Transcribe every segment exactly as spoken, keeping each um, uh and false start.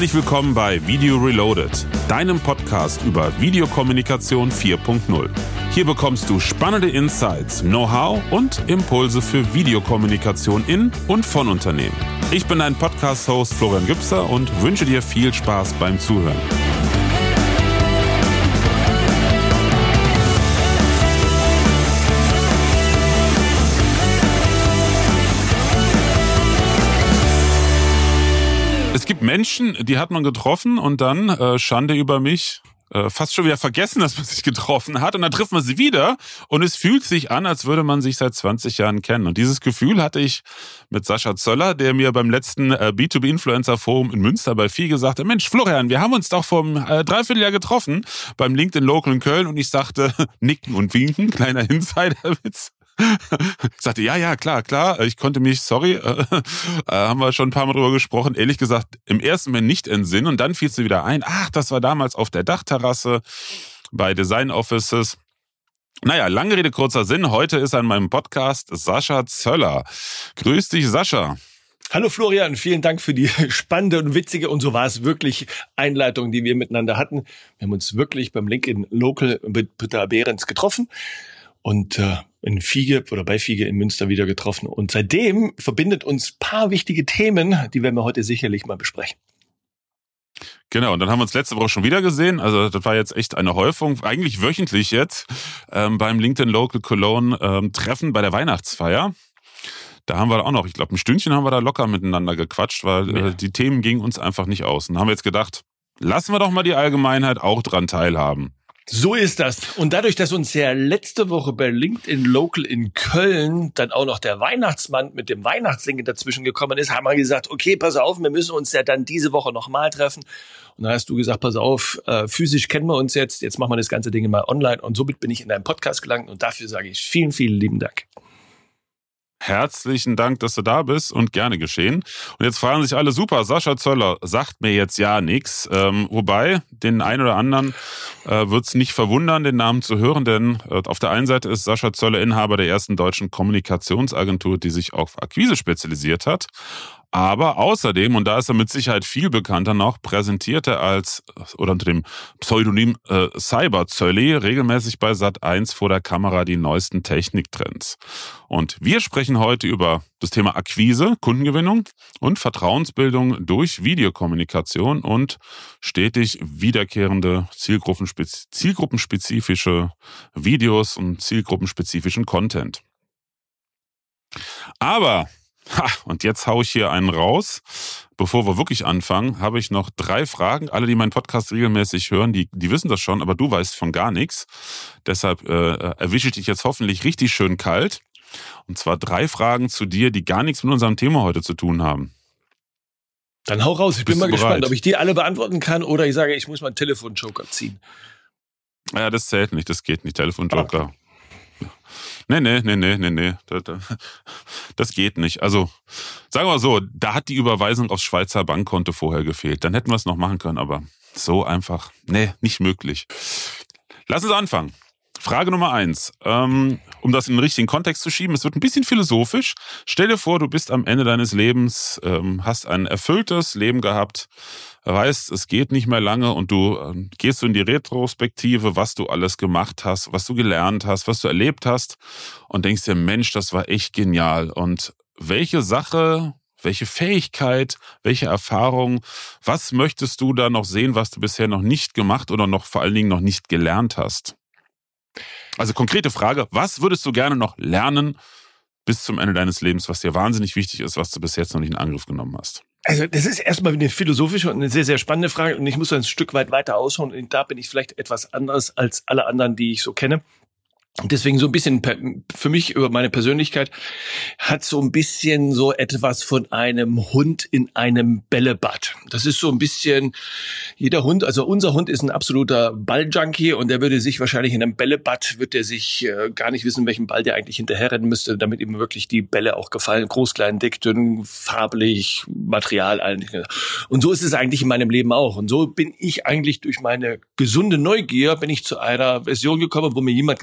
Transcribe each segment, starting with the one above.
Herzlich willkommen bei Video Reloaded, deinem Podcast über Videokommunikation vier Punkt null. Hier bekommst du spannende Insights, Know-how und Impulse für Videokommunikation in und von Unternehmen. Ich bin dein Podcast-Host Florian Gübser und wünsche dir viel Spaß beim Zuhören. Es gibt Menschen, die hat man getroffen und dann, äh, Schande über mich, äh, fast schon wieder vergessen, dass man sich getroffen hat. Und dann trifft man sie wieder und es fühlt sich an, als würde man sich seit zwanzig Jahren kennen. Und dieses Gefühl hatte ich mit Sascha Zöller, der mir beim letzten äh, B zwei B Influencer Forum in Münster bei F I gesagt hat, Mensch, Florian, wir haben uns doch vor einem äh, Dreivierteljahr getroffen beim LinkedIn Local in Köln. Und ich sagte, nicken und winken, kleiner Insiderwitz. Ich sagte, ja, ja, klar, klar. Ich konnte mich, sorry, äh, äh, haben wir schon ein paar Mal drüber gesprochen, ehrlich gesagt, im ersten Moment nicht entsinnen. Und dann fiel es mir wieder ein, ach, das war damals auf der Dachterrasse bei Design Offices. Naja, lange Rede, kurzer Sinn. Heute ist an meinem Podcast Sascha Zöller. Grüß dich, Sascha. Hallo Florian, vielen Dank für die spannende und witzige, und so war es wirklich, Einleitung, die wir miteinander hatten. Wir haben uns wirklich beim LinkedIn Local mit Britta Behrens getroffen und äh, in Fiege oder bei Fiege in Münster wieder getroffen. Und seitdem verbindet uns ein paar wichtige Themen, die werden wir heute sicherlich mal besprechen. Genau, und dann haben wir uns letzte Woche schon wieder gesehen. Also das war jetzt echt eine Häufung, eigentlich wöchentlich jetzt, ähm, beim LinkedIn Local Cologne ähm, Treffen bei der Weihnachtsfeier. Da haben wir auch noch, ich glaube, ein Stündchen haben wir da locker miteinander gequatscht, weil äh, die Themen gingen uns einfach nicht aus. Und dann haben wir jetzt gedacht, lassen wir doch mal die Allgemeinheit auch dran teilhaben. So ist das. Und dadurch, dass uns ja letzte Woche bei LinkedIn Local in Köln dann auch noch der Weihnachtsmann mit dem Weihnachtssingen dazwischen gekommen ist, haben wir gesagt, okay, pass auf, wir müssen uns ja dann diese Woche nochmal treffen. Und dann hast du gesagt, pass auf, äh, physisch kennen wir uns jetzt, jetzt machen wir das ganze Ding mal online. Und somit bin ich in deinen Podcast gelangt und dafür sage ich vielen, vielen lieben Dank. Herzlichen Dank, dass du da bist und gerne geschehen. Und jetzt fragen sich alle, super, Sascha Zöller sagt mir jetzt ja nichts. Ähm, wobei, den einen oder anderen äh, wird es nicht verwundern, den Namen zu hören, denn äh, auf der einen Seite ist Sascha Zöller Inhaber der ersten deutschen Kommunikationsagentur, die sich auf Akquise spezialisiert hat. Aber außerdem, und da ist er mit Sicherheit viel bekannter noch, präsentiert er als, oder unter dem Pseudonym äh, Cyberzölli regelmäßig bei Sat eins vor der Kamera die neuesten Techniktrends. Und wir sprechen heute über das Thema Akquise, Kundengewinnung und Vertrauensbildung durch Videokommunikation und stetig wiederkehrende zielgruppenspez- zielgruppenspezifische Videos und zielgruppenspezifischen Content. Aber Ha, und jetzt hau ich hier einen raus. Bevor wir wirklich anfangen, habe ich noch drei Fragen. Alle, die meinen Podcast regelmäßig hören, die, die wissen das schon, aber du weißt von gar nichts. Deshalb äh, erwische ich dich jetzt hoffentlich richtig schön kalt. Und zwar drei Fragen zu dir, die gar nichts mit unserem Thema heute zu tun haben. Dann hau raus. Ich bin Bist mal du gespannt, bereit? ob ich die alle beantworten kann oder ich sage, ich muss mal einen Telefonjoker ziehen. Ja, das zählt nicht, das geht nicht. Telefonjoker. Okay. Nee, nee, nee, nee, nee, nee. Das geht nicht. Also, sagen wir so, da hat die Überweisung aufs Schweizer Bankkonto vorher gefehlt. Dann hätten wir es noch machen können, aber so einfach, nee, nicht möglich. Lass uns anfangen. Frage Nummer eins. Ähm, um das in den richtigen Kontext zu schieben, es wird ein bisschen philosophisch. Stell dir vor, du bist am Ende deines Lebens, ähm, hast ein erfülltes Leben gehabt, weißt, es geht nicht mehr lange und du ähm, gehst so in die Retrospektive, was du alles gemacht hast, was du gelernt hast, was du erlebt hast und denkst dir, Mensch, das war echt genial. Und welche Sache, welche Fähigkeit, welche Erfahrung, was möchtest du da noch sehen, was du bisher noch nicht gemacht oder noch vor allen Dingen noch nicht gelernt hast? Also konkrete Frage, was würdest du gerne noch lernen bis zum Ende deines Lebens, was dir wahnsinnig wichtig ist, was du bis jetzt noch nicht in Angriff genommen hast? Also das ist erstmal eine philosophische und eine sehr, sehr spannende Frage und ich muss ein Stück weit weiter ausholen und da bin ich vielleicht etwas anderes als alle anderen, die ich so kenne. Und deswegen so ein bisschen für mich über meine Persönlichkeit hat so ein bisschen so etwas von einem Hund in einem Bällebad. Das ist so ein bisschen, jeder Hund, also unser Hund ist ein absoluter Balljunkie und der würde sich wahrscheinlich in einem Bällebad, wird der sich äh, gar nicht wissen, welchen Ball der eigentlich hinterherrennen müsste, damit ihm wirklich die Bälle auch gefallen. Groß, klein, dick, dünn, farblich, Material, eigentlich. Und so ist es eigentlich in meinem Leben auch. Und so bin ich eigentlich durch meine gesunde Neugier, bin ich zu einer Version gekommen, wo mir jemand gesagt hat,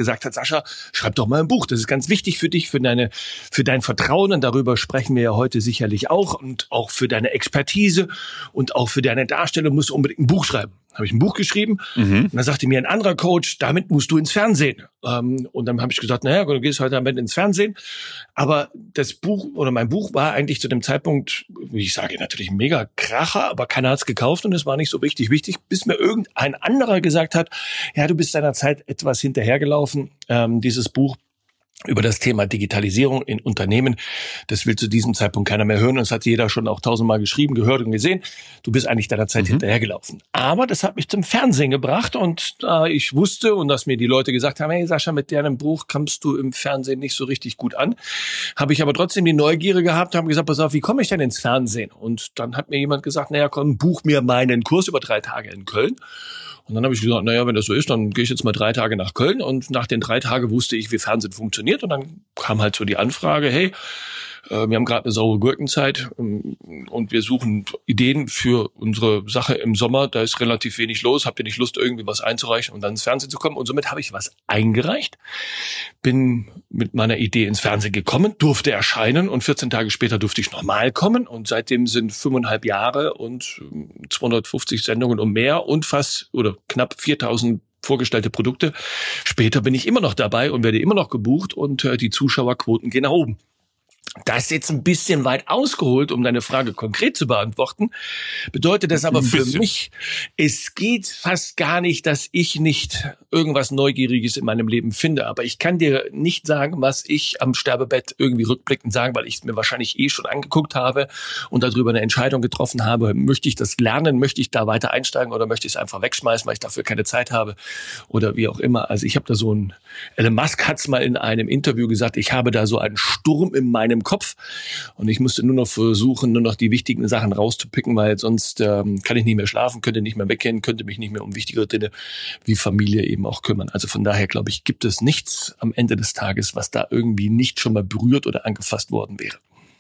Sascha, schreib doch mal ein Buch. Das ist ganz wichtig für dich, für deine, für dein Vertrauen. Und darüber sprechen wir ja heute sicherlich auch. Und auch für deine Expertise und auch für deine Darstellung musst du unbedingt ein Buch schreiben. Habe ich ein Buch geschrieben. Mhm. Und dann sagte mir ein anderer Coach, damit musst du ins Fernsehen. Ähm, und dann habe ich gesagt, naja, du gehst heute Abend ins Fernsehen. Aber das Buch oder mein Buch war eigentlich zu dem Zeitpunkt, wie ich sage, natürlich ein mega Kracher, aber keiner hat's gekauft und es war nicht so richtig wichtig, bis mir irgendein anderer gesagt hat, ja, du bist deiner Zeit etwas hinterhergelaufen. Ähm, dieses Buch über das Thema Digitalisierung in Unternehmen, das will zu diesem Zeitpunkt keiner mehr hören. Das hat jeder schon auch tausendmal geschrieben, gehört und gesehen. Du bist eigentlich deiner Zeit mhm. hinterhergelaufen. Aber das hat mich zum Fernsehen gebracht und äh, ich wusste und dass mir die Leute gesagt haben, hey Sascha, mit deinem Buch kommst du im Fernsehen nicht so richtig gut an. Habe ich aber trotzdem die Neugierde gehabt, habe gesagt, pass auf, wie komme ich denn ins Fernsehen? Und dann hat mir jemand gesagt, naja, komm, buch mir meinen Kurs über drei Tage in Köln. Und dann habe ich gesagt, naja, wenn das so ist, dann gehe ich jetzt mal drei Tage nach Köln. Und nach den drei Tagen wusste ich, wie Fernsehen funktioniert. Und dann kam halt so die Anfrage, hey, äh, wir haben gerade eine saure Gurkenzeit ähm, und wir suchen Ideen für unsere Sache im Sommer. Da ist relativ wenig los. Habt ihr nicht Lust, irgendwie was einzureichen und dann ins Fernsehen zu kommen? Und somit habe ich was eingereicht. Bin mit meiner Idee ins Fernsehen gekommen, durfte erscheinen und vierzehn Tage später durfte ich nochmal kommen. Und seitdem sind fünfeinhalb Jahre und zweihundertfünfzig Sendungen und mehr und fast oder knapp viertausend vorgestellte Produkte. Später bin ich immer noch dabei und werde immer noch gebucht und äh, die Zuschauerquoten gehen nach oben. Das ist jetzt ein bisschen weit ausgeholt, um deine Frage konkret zu beantworten. Bedeutet das aber für mich, es geht fast gar nicht, dass ich nicht irgendwas Neugieriges in meinem Leben finde. Aber ich kann dir nicht sagen, was ich am Sterbebett irgendwie rückblickend sagen, weil ich es mir wahrscheinlich eh schon angeguckt habe und darüber eine Entscheidung getroffen habe. Möchte ich das lernen? Möchte ich da weiter einsteigen oder möchte ich es einfach wegschmeißen, weil ich dafür keine Zeit habe oder wie auch immer. Also ich habe da so ein, Elon Musk hat es mal in einem Interview gesagt, ich habe da so einen Sturm in meinem Kopf und ich musste nur noch versuchen, nur noch die wichtigen Sachen rauszupicken, weil sonst ähm, kann ich nicht mehr schlafen, könnte nicht mehr weggehen, könnte mich nicht mehr um wichtigere Dinge wie Familie eben auch kümmern. Also von daher glaube ich, gibt es nichts am Ende des Tages, was da irgendwie nicht schon mal berührt oder angefasst worden wäre.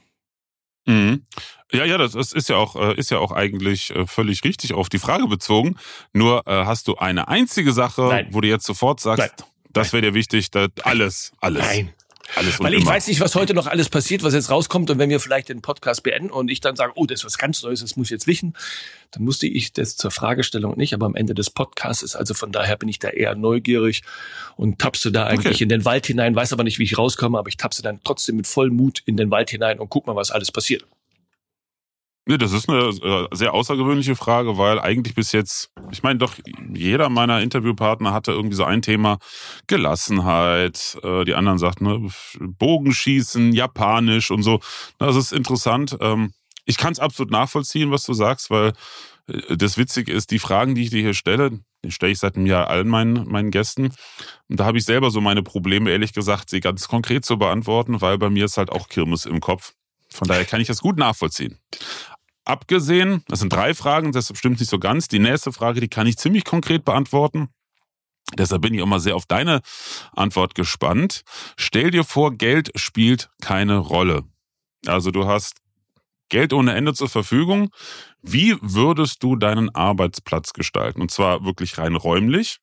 Mhm. Ja, ja, das ist ja auch ist ja auch eigentlich völlig richtig auf die Frage bezogen. Nur äh, hast du eine einzige Sache, Nein. wo du jetzt sofort sagst, Nein. das wäre dir wichtig, das alles, alles. Nein. Alles Weil ich immer. weiß nicht, was heute noch alles passiert, was jetzt rauskommt. Und wenn wir vielleicht den Podcast beenden und ich dann sage, oh, das ist was ganz Neues, das muss ich jetzt wissen, dann musste ich das zur Fragestellung nicht, aber am Ende des Podcasts ist, also von daher bin ich da eher neugierig und tapse da eigentlich okay. in den Wald hinein, weiß aber nicht, wie ich rauskomme, aber ich tapse dann trotzdem mit vollem Mut in den Wald hinein und guck mal, was alles passiert. Nee, das ist eine sehr außergewöhnliche Frage, weil eigentlich bis jetzt, ich meine doch, jeder meiner Interviewpartner hatte irgendwie so ein Thema, Gelassenheit, die anderen sagten, ne, Bogenschießen, Japanisch und so. Das ist interessant. Ich kann es absolut nachvollziehen, was du sagst, weil das Witzige ist, die Fragen, die ich dir hier stelle, die stelle ich seit einem Jahr allen meinen, meinen Gästen. Und da habe ich selber so meine Probleme, ehrlich gesagt, sie ganz konkret zu beantworten, weil bei mir ist halt auch Kirmes im Kopf. Von daher kann ich das gut nachvollziehen. Abgesehen, das sind drei Fragen, das stimmt nicht so ganz. Die nächste Frage, die kann ich ziemlich konkret beantworten. Deshalb bin ich auch mal sehr auf deine Antwort gespannt. Stell dir vor, Geld spielt keine Rolle. Also du hast Geld ohne Ende zur Verfügung. Wie würdest du deinen Arbeitsplatz gestalten? Und zwar wirklich rein räumlich,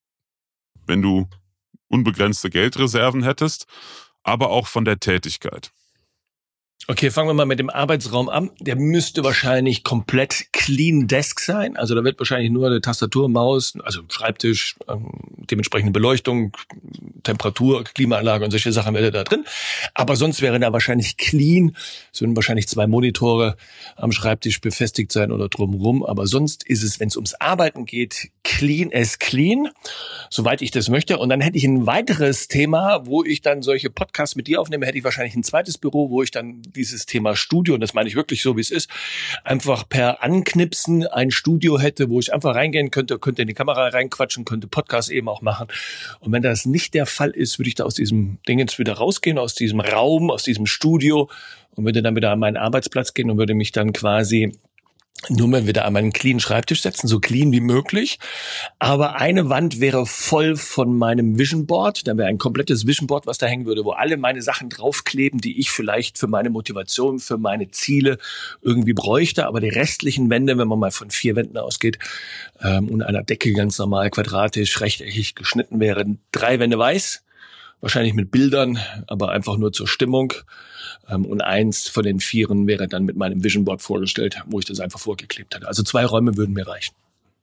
wenn du unbegrenzte Geldreserven hättest, aber auch von der Tätigkeit. Okay, fangen wir mal mit dem Arbeitsraum an. Der müsste wahrscheinlich komplett clean desk sein. Also da wird wahrscheinlich nur eine Tastatur, Maus, also Schreibtisch, ähm, dementsprechende Beleuchtung, Temperatur, Klimaanlage und solche Sachen wäre da drin. Aber sonst wäre da wahrscheinlich clean. Es würden wahrscheinlich zwei Monitore am Schreibtisch befestigt sein oder drumherum. Aber sonst ist es, wenn es ums Arbeiten geht, clean as clean, soweit ich das möchte. Und dann hätte ich ein weiteres Thema, wo ich dann solche Podcasts mit dir aufnehme, hätte ich wahrscheinlich ein zweites Büro, wo ich dann dieses Thema Studio, und das meine ich wirklich so, wie es ist, einfach per Anknipsen ein Studio hätte, wo ich einfach reingehen könnte, könnte in die Kamera reinquatschen, könnte Podcast eben auch machen. Und wenn das nicht der Fall ist, würde ich da aus diesem Ding jetzt wieder rausgehen, aus diesem Raum, aus diesem Studio und würde dann wieder an meinen Arbeitsplatz gehen und würde mich dann quasi nur mal wieder an meinen clean Schreibtisch setzen, so clean wie möglich. Aber eine Wand wäre voll von meinem Vision Board. Da wäre ein komplettes Vision Board, was da hängen würde, wo alle meine Sachen draufkleben, die ich vielleicht für meine Motivation, für meine Ziele irgendwie bräuchte. Aber die restlichen Wände, wenn man mal von vier Wänden ausgeht ähm, und einer Decke ganz normal quadratisch, rechteckig geschnitten wären, drei Wände weiß, wahrscheinlich mit Bildern, aber einfach nur zur Stimmung. Und eins von den vieren wäre dann mit meinem Vision Board vorgestellt, wo ich das einfach vorgeklebt hatte. Also zwei Räume würden mir reichen.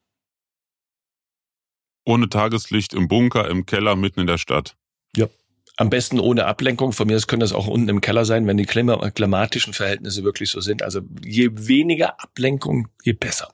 Ohne Tageslicht, im Bunker, im Keller, mitten in der Stadt. Ja. Am besten ohne Ablenkung. Von mir aus können das auch unten im Keller sein, wenn die klimatischen Verhältnisse wirklich so sind. Also je weniger Ablenkung, je besser.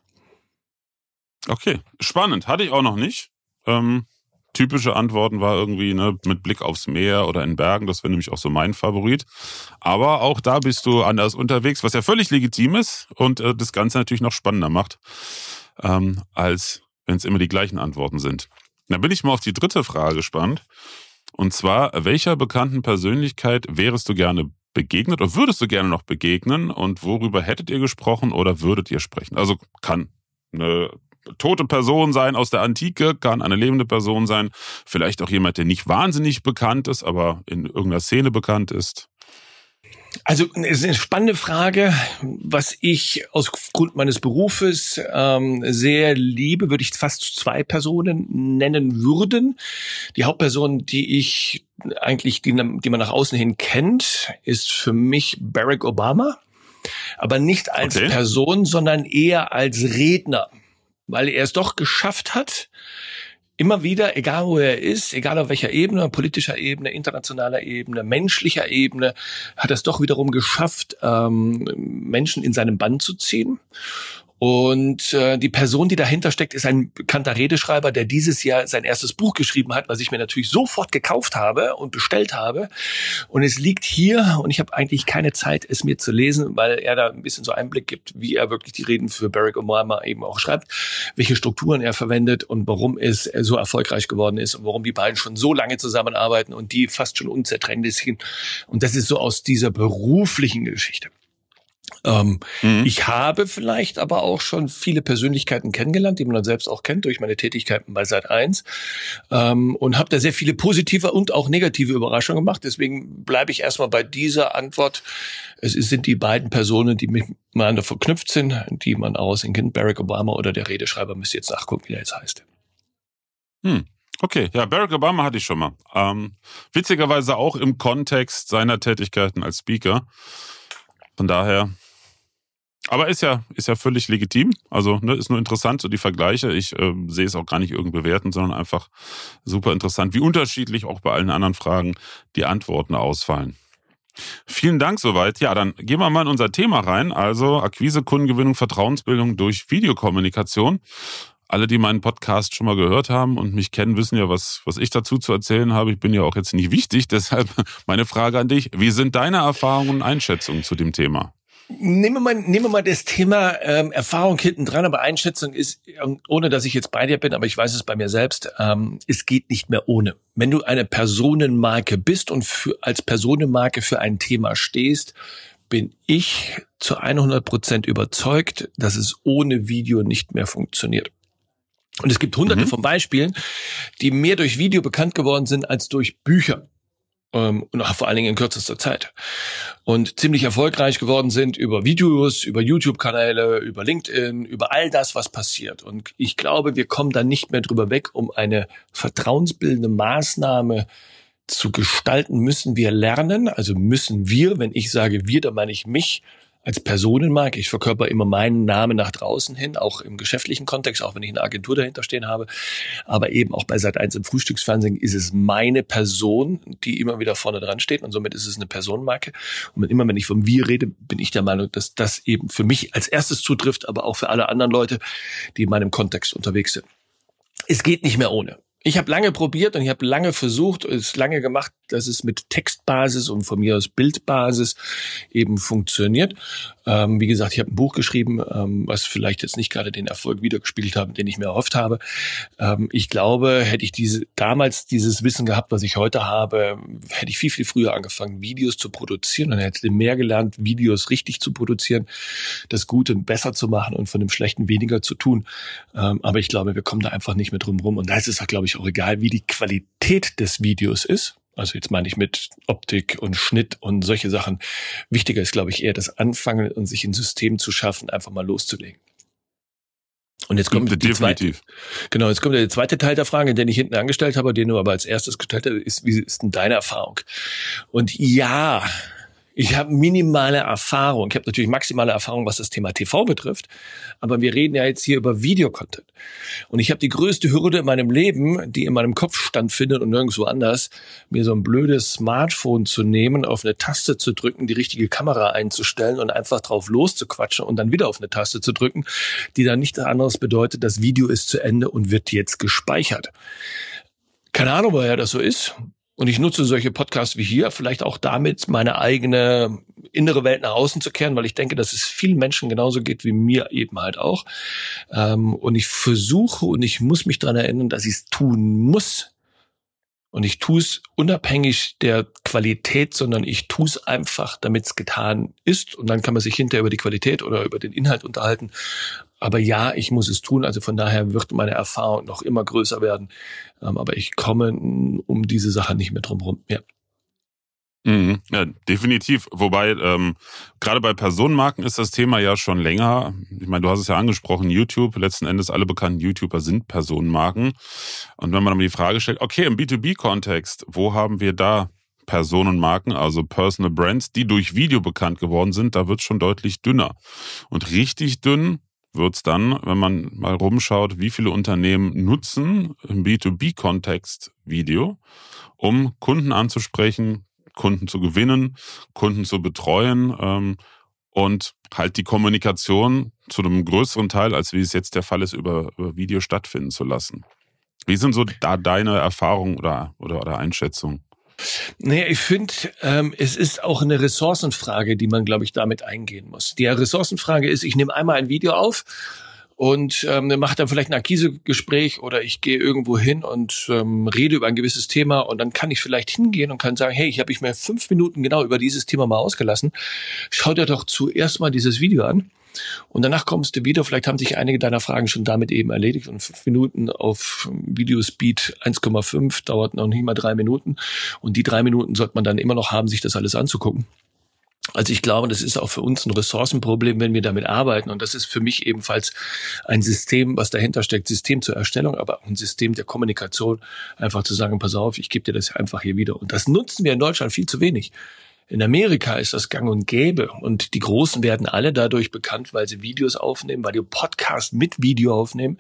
Okay, spannend. Hatte ich auch noch nicht. Ähm, typische Antworten war irgendwie ne, mit Blick aufs Meer oder in Bergen. Das wäre nämlich auch so mein Favorit. Aber auch da bist du anders unterwegs, was ja völlig legitim ist und äh, das Ganze natürlich noch spannender macht, ähm, als wenn es immer die gleichen Antworten sind. Dann bin ich mal auf die dritte Frage gespannt. Und zwar, welcher bekannten Persönlichkeit wärest du gerne begegnet oder würdest du gerne noch begegnen und worüber hättet ihr gesprochen oder würdet ihr sprechen? Also kann eine tote Person sein aus der Antike, kann eine lebende Person sein, vielleicht auch jemand, der nicht wahnsinnig bekannt ist, aber in irgendeiner Szene bekannt ist. Also es ist eine spannende Frage. Was ich aufgrund meines Berufes ähm, sehr liebe, würde ich fast zwei Personen nennen würden. Die Hauptperson, die ich eigentlich, die, die man nach außen hin kennt, ist für mich Barack Obama. Aber nicht als okay. Person, sondern eher als Redner. Weil er es doch geschafft hat, immer wieder, egal wo er ist, egal auf welcher Ebene, politischer Ebene, internationaler Ebene, menschlicher Ebene, hat er es doch wiederum geschafft, ähm, Menschen in seinen Bann zu ziehen. Und äh, die Person, die dahinter steckt, ist ein bekannter Redeschreiber, der dieses Jahr sein erstes Buch geschrieben hat, was ich mir natürlich sofort gekauft habe und bestellt habe. Und es liegt hier und ich habe eigentlich keine Zeit, es mir zu lesen, weil er da ein bisschen so Einblick gibt, wie er wirklich die Reden für Barack Obama eben auch schreibt, welche Strukturen er verwendet und warum es so erfolgreich geworden ist und warum die beiden schon so lange zusammenarbeiten und die fast schon unzertrennlich sind. Und das ist so aus dieser beruflichen Geschichte. Ähm, mhm. Ich habe vielleicht aber auch schon viele Persönlichkeiten kennengelernt, die man dann selbst auch kennt durch meine Tätigkeiten bei Sat eins ähm, und habe da sehr viele positive und auch negative Überraschungen gemacht. Deswegen bleibe ich erstmal bei dieser Antwort. Es sind die beiden Personen, die miteinander verknüpft sind, die man aussehen kennt, Barack Obama oder der Redeschreiber, müsst ihr jetzt nachgucken, wie der jetzt heißt. Hm. Okay, ja, Barack Obama hatte ich schon mal. Ähm, witzigerweise auch im Kontext seiner Tätigkeiten als Speaker. Von daher, aber ist ja ist ja völlig legitim. Also ne, ist nur interessant, so die Vergleiche. Ich äh, sehe es auch gar nicht irgendwie bewerten, sondern einfach super interessant, wie unterschiedlich auch bei allen anderen Fragen die Antworten ausfallen. Vielen Dank soweit. Ja, dann gehen wir mal in unser Thema rein. Also Akquise, Kundengewinnung, Vertrauensbildung durch Videokommunikation. Alle, die meinen Podcast schon mal gehört haben und mich kennen, wissen ja, was, was ich dazu zu erzählen habe. Ich bin ja auch jetzt nicht wichtig, deshalb meine Frage an dich. Wie sind deine Erfahrungen und Einschätzungen zu dem Thema? Nehmen wir mal, nehmen wir mal das Thema ähm, Erfahrung hinten dran, aber Einschätzung ist, ohne dass ich jetzt bei dir bin, aber ich weiß es bei mir selbst, ähm, es geht nicht mehr ohne. Wenn du eine Personenmarke bist und für, als Personenmarke für ein Thema stehst, bin ich zu hundert Prozent überzeugt, dass es ohne Video nicht mehr funktioniert. Und es gibt hunderte mhm. von Beispielen, die mehr durch Video bekannt geworden sind als durch Bücher. Ähm, und auch vor allen Dingen in kürzester Zeit. Und ziemlich erfolgreich geworden sind über Videos, über YouTube-Kanäle, über LinkedIn, über all das, was passiert. Und ich glaube, wir kommen da nicht mehr drüber weg, um eine vertrauensbildende Maßnahme zu gestalten, müssen wir lernen. Also müssen wir, wenn ich sage wir, dann meine ich mich, als Personenmarke. Ich verkörper immer meinen Namen nach draußen hin, auch im geschäftlichen Kontext, auch wenn ich eine Agentur dahinter stehen habe. Aber eben auch bei Sat eins im Frühstücksfernsehen ist es meine Person, die immer wieder vorne dran steht und somit ist es eine Personenmarke. Und immer, wenn ich von wir rede, bin ich der Meinung, dass das eben für mich als erstes zutrifft, aber auch für alle anderen Leute, die in meinem Kontext unterwegs sind. Es geht nicht mehr ohne. Ich habe lange probiert und ich habe lange versucht, es lange gemacht, dass es mit Textbasis und von mir aus Bildbasis eben funktioniert. Ähm, wie gesagt, ich habe ein Buch geschrieben, ähm, was vielleicht jetzt nicht gerade den Erfolg wiedergespiegelt habe, den ich mir erhofft habe. Ähm, ich glaube, hätte ich diese damals dieses Wissen gehabt, was ich heute habe, hätte ich viel, viel früher angefangen, Videos zu produzieren und hätte mehr gelernt, Videos richtig zu produzieren, das Gute besser zu machen und von dem Schlechten weniger zu tun. Ähm, aber ich glaube, wir kommen da einfach nicht mehr drum rum. Und da ist es, glaube ich, auch egal, wie die Qualität des Videos ist. Also jetzt meine ich mit Optik und Schnitt und solche Sachen. Wichtiger ist, glaube ich, eher das Anfangen und sich ein System zu schaffen, einfach mal loszulegen. Und jetzt kommt die Definitiv. zweite, genau, jetzt kommt der zweite Teil der Frage, den ich hinten angestellt habe, den du aber als erstes gestellt hast, ist, wie ist denn deine Erfahrung? Und ja, ich habe minimale Erfahrung. Ich habe natürlich maximale Erfahrung, was das Thema T V betrifft. Aber wir reden ja jetzt hier über Videocontent. Und ich habe die größte Hürde in meinem Leben, die in meinem Kopf stattfindet und nirgendwo anders, mir so ein blödes Smartphone zu nehmen, auf eine Taste zu drücken, die richtige Kamera einzustellen und einfach drauf loszuquatschen und dann wieder auf eine Taste zu drücken, die dann nichts anderes bedeutet, das Video ist zu Ende und wird jetzt gespeichert. Keine Ahnung, woher das so ist. Und ich nutze solche Podcasts wie hier, vielleicht auch damit, meine eigene innere Welt nach außen zu kehren, weil ich denke, dass es vielen Menschen genauso geht wie mir eben halt auch. Und ich versuche und ich muss mich daran erinnern, dass ich es tun muss. Und ich tue es unabhängig der Qualität, sondern ich tue es einfach, damit es getan ist. Und dann kann man sich hinterher über die Qualität oder über den Inhalt unterhalten. Aber ja, ich muss es tun. Also von daher wird meine Erfahrung noch immer größer werden. Aber ich komme um diese Sache nicht mehr drum rum. Ja. Mhm, ja, definitiv. Wobei, ähm, gerade bei Personenmarken ist das Thema ja schon länger. Ich meine, du hast es ja angesprochen, YouTube, letzten Endes alle bekannten YouTuber sind Personenmarken. Und wenn man dann die Frage stellt, okay, im B zwei B-Kontext, wo haben wir da Personenmarken, also Personal Brands, die durch Video bekannt geworden sind, da wird es schon deutlich dünner. Und richtig dünn wird's dann, wenn man mal rumschaut, wie viele Unternehmen nutzen im B zwei B-Kontext Video, um Kunden anzusprechen, Kunden zu gewinnen, Kunden zu betreuen ähm, und halt die Kommunikation zu einem größeren Teil, als wie es jetzt der Fall ist, über, über Video stattfinden zu lassen. Wie sind so da deine Erfahrungen oder, oder, oder Einschätzungen? Naja, ich finde, ähm, es ist auch eine Ressourcenfrage, die man, glaube ich, damit eingehen muss. Die Ressourcenfrage ist, ich nehme einmal ein Video auf und ähm, mache dann vielleicht ein Akquisegespräch oder ich gehe irgendwo hin und ähm, rede über ein gewisses Thema und dann kann ich vielleicht hingehen und kann sagen, hey, ich habe mich mir fünf Minuten genau über dieses Thema mal ausgelassen. Schau dir doch zuerst mal dieses Video an. Und danach kommst du wieder, vielleicht haben sich einige deiner Fragen schon damit eben erledigt und fünf Minuten auf Videospeed eins Komma fünf dauert noch nicht mal drei Minuten und die drei Minuten sollte man dann immer noch haben, sich das alles anzugucken. Also ich glaube, das ist auch für uns ein Ressourcenproblem, wenn wir damit arbeiten und das ist für mich ebenfalls ein System, was dahinter steckt, System zur Erstellung, aber auch ein System der Kommunikation, einfach zu sagen, pass auf, ich gebe dir das einfach hier wieder und das nutzen wir in Deutschland viel zu wenig. In Amerika ist das gang und gäbe und die Großen werden alle dadurch bekannt, weil sie Videos aufnehmen, weil sie Podcasts mit Video aufnehmen,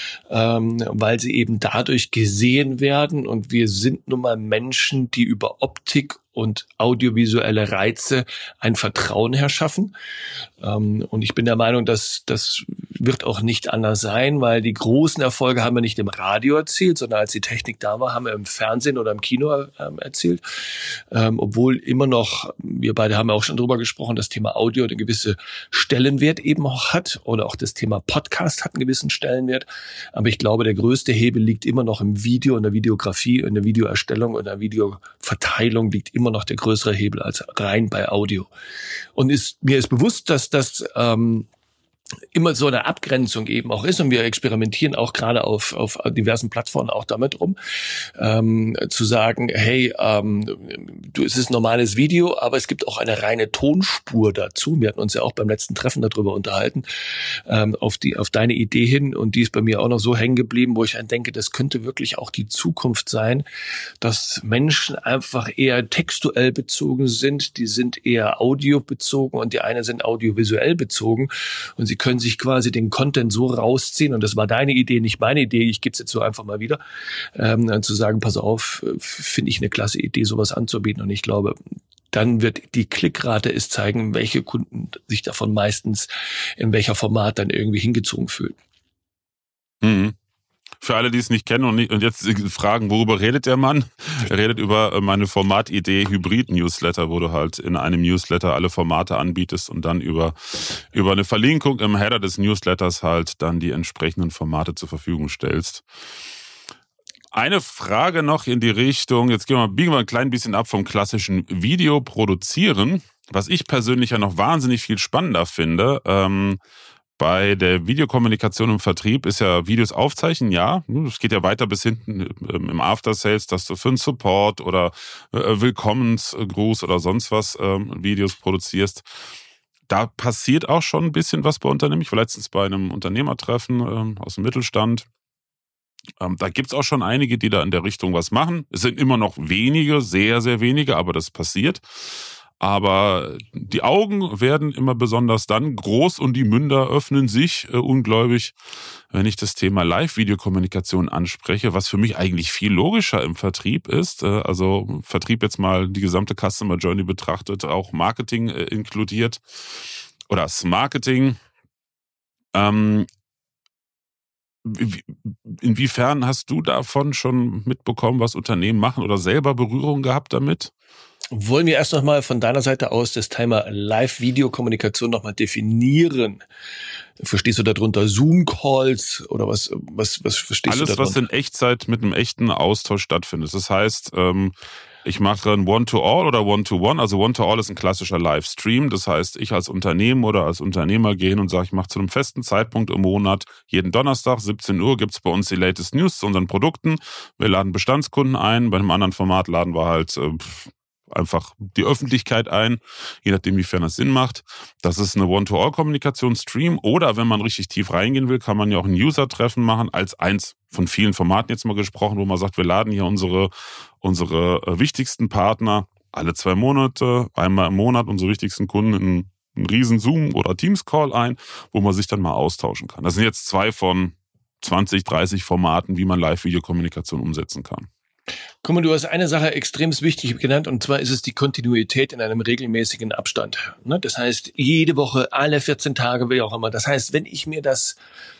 ähm, weil sie eben dadurch gesehen werden und wir sind nun mal Menschen, die über Optik und audiovisuelle Reize ein Vertrauen herschaffen. Ähm, und ich bin der Meinung, dass das wird auch nicht anders sein, weil die großen Erfolge haben wir nicht im Radio erzielt, sondern als die Technik da war, haben wir im Fernsehen oder im Kino ähm, erzielt. Ähm, obwohl immer noch, wir beide haben ja auch schon drüber gesprochen, das Thema Audio eine gewisse Stellenwert eben auch hat oder auch das Thema Podcast hat einen gewissen Stellenwert. Aber ich glaube, der größte Hebel liegt immer noch im Video, in der Videografie, in der Videoerstellung und der Videoverteilung liegt immer noch der größere Hebel als rein bei Audio. Und ist, mir ist bewusst, dass das ähm, immer so eine Abgrenzung eben auch ist und wir experimentieren auch gerade auf auf diversen Plattformen auch damit rum, ähm, zu sagen, hey, ähm, du, es ist ein normales Video, aber es gibt auch eine reine Tonspur dazu. Wir hatten uns ja auch beim letzten Treffen darüber unterhalten, ähm, auf die auf deine Idee hin und die ist bei mir auch noch so hängen geblieben, wo ich dann denke, das könnte wirklich auch die Zukunft sein, dass Menschen einfach eher textuell bezogen sind, die sind eher audiobezogen und die eine sind audiovisuell bezogen und sie können sich quasi den Content so rausziehen, und das war deine Idee, nicht meine Idee, ich gebe es jetzt so einfach mal wieder, ähm, dann zu sagen, pass auf, finde ich eine klasse Idee, sowas anzubieten, und ich glaube, dann wird die Klickrate es zeigen, welche Kunden sich davon meistens in welcher Format dann irgendwie hingezogen fühlen. Mhm. Für alle, die es nicht kennen und, nicht, und jetzt fragen, worüber redet der Mann? Er redet über meine Formatidee Hybrid-Newsletter, wo du halt in einem Newsletter alle Formate anbietest und dann über, über eine Verlinkung im Header des Newsletters halt dann die entsprechenden Formate zur Verfügung stellst. Eine Frage noch in die Richtung, jetzt gehen wir, biegen wir ein klein bisschen ab vom klassischen Video produzieren, was ich persönlich ja noch wahnsinnig viel spannender finde. Ähm, Bei der Videokommunikation im Vertrieb ist ja Videos aufzeichnen, ja. Es geht ja weiter bis hinten im After Sales, dass du für einen Support oder Willkommensgruß oder sonst was Videos produzierst. da passiert auch schon ein bisschen was bei Unternehmen. Ich war letztens bei einem Unternehmertreffen ähm, aus dem Mittelstand. Ähm, da gibt's auch schon einige, die da in der Richtung was machen. Es sind immer noch wenige, sehr, sehr wenige, aber das passiert. Aber die Augen werden immer besonders dann groß und die Münder öffnen sich äh, ungläubig, wenn ich das Thema Live-Videokommunikation anspreche, was für mich eigentlich viel logischer im Vertrieb ist. Äh, also Vertrieb jetzt mal die gesamte Customer Journey betrachtet, auch Marketing äh, inkludiert oder das Marketing. Ähm, inwiefern hast du davon schon mitbekommen, was Unternehmen machen oder selber Berührung gehabt damit? Wollen wir erst nochmal von deiner Seite aus das Thema Live-Videokommunikation nochmal definieren? Verstehst du darunter Zoom-Calls oder was, was, was verstehst Alles, du darunter? was in Echtzeit mit einem echten Austausch stattfindet. Das heißt, ich mache ein One-to-All oder One-to-One. Also One-to-All ist ein klassischer Livestream. Das heißt, ich als Unternehmen oder als Unternehmer gehe hin und sage, ich mache zu einem festen Zeitpunkt im Monat, jeden Donnerstag, siebzehn Uhr, gibt's bei uns die latest News zu unseren Produkten. Wir laden Bestandskunden ein. Bei einem anderen Format laden wir halt äh, einfach die Öffentlichkeit ein, je nachdem, wiefern das Sinn macht. Das ist eine One-to-All-Kommunikation-Stream. Oder wenn man richtig tief reingehen will, kann man ja auch ein User-Treffen machen, als eins von vielen Formaten jetzt mal gesprochen, wo man sagt, wir laden hier unsere, unsere wichtigsten Partner alle zwei Monate, einmal im Monat unsere wichtigsten Kunden in einen riesen Zoom- oder Teams-Call ein, wo man sich dann mal austauschen kann. Das sind jetzt zwei von zwanzig, dreißig Formaten, wie man Live-Videokommunikation umsetzen kann. Guck mal, du hast eine Sache extrem wichtig genannt, und zwar ist es die Kontinuität in einem regelmäßigen Abstand. Das heißt, jede Woche, alle vierzehn Tage, wie auch immer. Das heißt, wenn ich mir das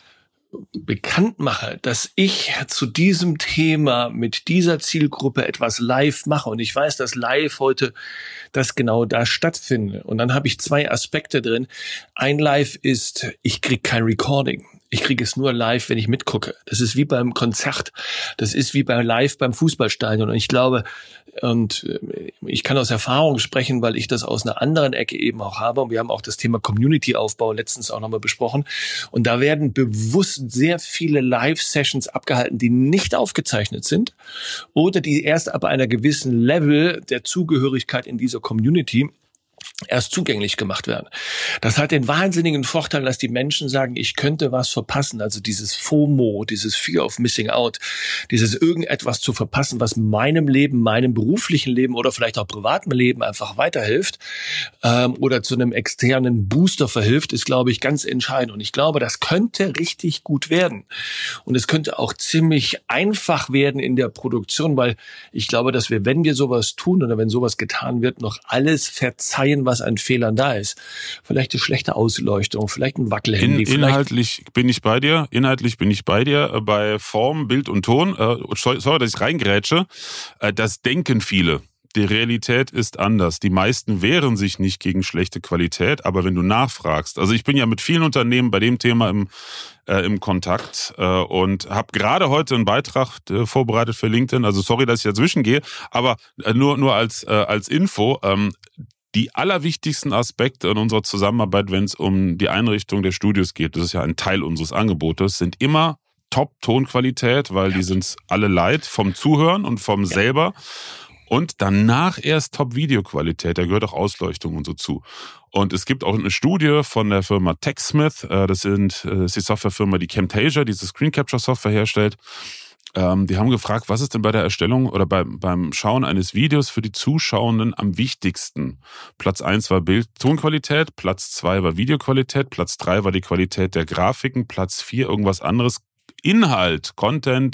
bekannt mache, dass ich zu diesem Thema mit dieser Zielgruppe etwas live mache, und ich weiß, dass live heute das genau da stattfindet, und dann habe ich zwei Aspekte drin. Ein Live ist, ich kriege kein Recording. Ich kriege es nur live, wenn ich mitgucke. Das ist wie beim Konzert. Das ist wie bei live beim Fußballstadion. Und ich glaube, und ich kann aus Erfahrung sprechen, weil ich das aus einer anderen Ecke eben auch habe. Und wir haben auch das Thema Community-Aufbau letztens auch nochmal besprochen. Und da werden bewusst sehr viele Live-Sessions abgehalten, die nicht aufgezeichnet sind oder die erst ab einer gewissen Level der Zugehörigkeit in dieser Community erst zugänglich gemacht werden. Das hat den wahnsinnigen Vorteil, dass die Menschen sagen, ich könnte was verpassen. Also dieses FOMO, dieses Fear of Missing Out, dieses irgendetwas zu verpassen, was meinem Leben, meinem beruflichen Leben oder vielleicht auch privaten Leben einfach weiterhilft ähm, oder zu einem externen Booster verhilft, ist, glaube ich, ganz entscheidend. Und ich glaube, das könnte richtig gut werden. Und es könnte auch ziemlich einfach werden in der Produktion, weil ich glaube, dass wir, wenn wir sowas tun oder wenn sowas getan wird, noch alles verzeihen, was an Fehlern da ist. Vielleicht eine schlechte Ausleuchtung, vielleicht ein Wackelhandy. In, inhaltlich bin ich bei dir, inhaltlich bin ich bei dir, bei Form, Bild und Ton. Äh, sorry, dass ich reingrätsche. Äh, das denken viele. Die Realität ist anders. Die meisten wehren sich nicht gegen schlechte Qualität, aber wenn du nachfragst, also ich bin ja mit vielen Unternehmen bei dem Thema im, äh, im Kontakt äh, und habe gerade heute einen Beitrag äh, vorbereitet für LinkedIn, also sorry, dass ich dazwischen gehe, aber äh, nur, nur als, äh, als Info, ähm, die allerwichtigsten Aspekte in unserer Zusammenarbeit, wenn es um die Einrichtung der Studios geht, das ist ja ein Teil unseres Angebotes, sind immer Top-Tonqualität, weil die sind alle leid vom Zuhören und vom ja. selber. Und danach erst Top-Videoqualität, da gehört auch Ausleuchtung und so zu. Und es gibt auch eine Studie von der Firma TechSmith, das sind, das ist die Softwarefirma, die Camtasia, diese Screen-Capture-Software herstellt. Ähm, die haben gefragt, was ist denn bei der Erstellung oder beim, beim Schauen eines Videos für die Zuschauenden am wichtigsten? Platz eins war Bild-Tonqualität, Platz zwei war Videoqualität, Platz drei war die Qualität der Grafiken, Platz vier irgendwas anderes. Inhalt, Content,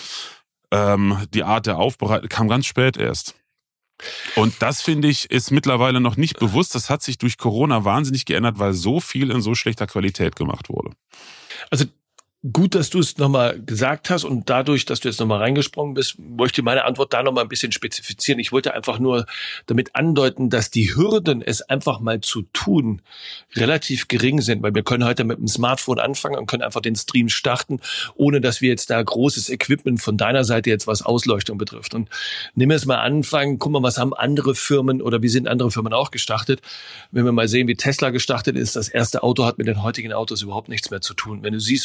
ähm, die Art der Aufbereitung kam ganz spät erst. Und das, finde ich, ist mittlerweile noch nicht bewusst. Das hat sich durch Corona wahnsinnig geändert, weil so viel in so schlechter Qualität gemacht wurde. Also gut, dass du es nochmal gesagt hast, und dadurch, dass du jetzt nochmal reingesprungen bist, möchte ich meine Antwort da nochmal ein bisschen spezifizieren. Ich wollte einfach nur damit andeuten, dass die Hürden, es einfach mal zu tun, relativ gering sind, weil wir können heute mit dem Smartphone anfangen und können einfach den Stream starten, ohne dass wir jetzt da großes Equipment von deiner Seite jetzt was Ausleuchtung betrifft. Und nehmen wir es mal anfangen, guck mal, was haben andere Firmen oder wie sind andere Firmen auch gestartet? Wenn wir mal sehen, wie Tesla gestartet ist, das erste Auto hat mit den heutigen Autos überhaupt nichts mehr zu tun. Wenn du siehst, was Amazon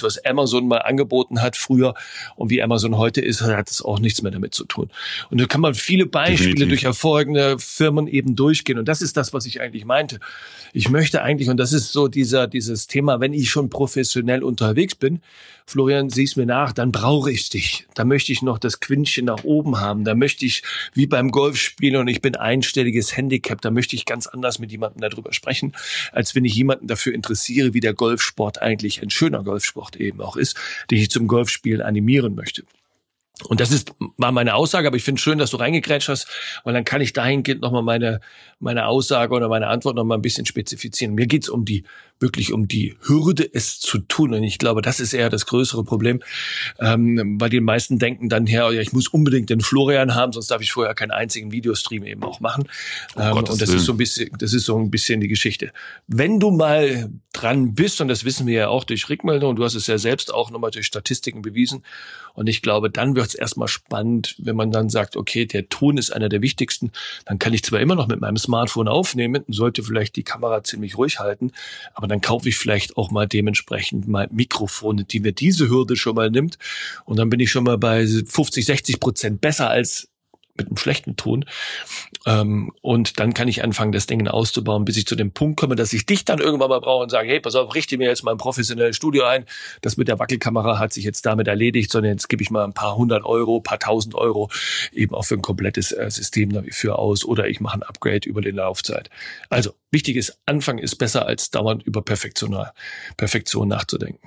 Amazon mal angeboten hat früher und wie Amazon heute ist, hat es auch nichts mehr damit zu tun. Und da kann man viele Beispiele Definitiv. durch erfolgende Firmen eben durchgehen. Und das ist das, was ich eigentlich meinte. Ich möchte eigentlich, und das ist so dieser, dieses Thema, wenn ich schon professionell unterwegs bin, Florian, sieh's mir nach, dann brauche ich dich. Da möchte ich noch das Quintchen nach oben haben. Da möchte ich, wie beim Golfspielen, und ich bin einstelliges Handicap, da möchte ich ganz anders mit jemandem darüber sprechen, als wenn ich jemanden dafür interessiere, wie der Golfsport eigentlich ein schöner Golfsport eben auch ist, den ich zum Golfspielen animieren möchte. Und das ist mal meine Aussage, aber ich finde es schön, dass du reingegrätscht hast, weil dann kann ich dahingehend nochmal meine, meine Aussage oder meine Antwort nochmal ein bisschen spezifizieren. Mir geht's um die, wirklich um die Hürde, es zu tun. Und ich glaube, das ist eher das größere Problem, ähm, weil die meisten denken dann her, ja, ich muss unbedingt den Florian haben, sonst darf ich vorher keinen einzigen Videostream eben auch machen. Oh, ähm, und das Willen. ist so ein bisschen, das ist so ein bisschen die Geschichte. Wenn du mal dran bist, und das wissen wir ja auch durch Rückmeldungen, du hast es ja selbst auch nochmal durch Statistiken bewiesen, und ich glaube, dann wird es erstmal spannend, wenn man dann sagt, okay, der Ton ist einer der wichtigsten. Dann kann ich zwar immer noch mit meinem Smartphone aufnehmen, sollte vielleicht die Kamera ziemlich ruhig halten, aber dann kaufe ich vielleicht auch mal dementsprechend mal Mikrofone, die mir diese Hürde schon mal nimmt. Und dann bin ich schon mal bei fünfzig, sechzig Prozent besser als mit einem schlechten Ton. Ähm, und dann kann ich anfangen, das Ding auszubauen, bis ich zu dem Punkt komme, dass ich dich dann irgendwann mal brauche und sage, hey, pass auf, richte mir jetzt mal ein professionelles Studio ein. Das mit der Wackelkamera hat sich jetzt damit erledigt, sondern jetzt gebe ich mal ein paar hundert Euro, paar tausend Euro eben auch für ein komplettes äh, System dafür aus, oder ich mache ein Upgrade über die Laufzeit. Also, wichtig ist, Anfang ist besser, als dauernd über Perfektion, Perfektion nachzudenken.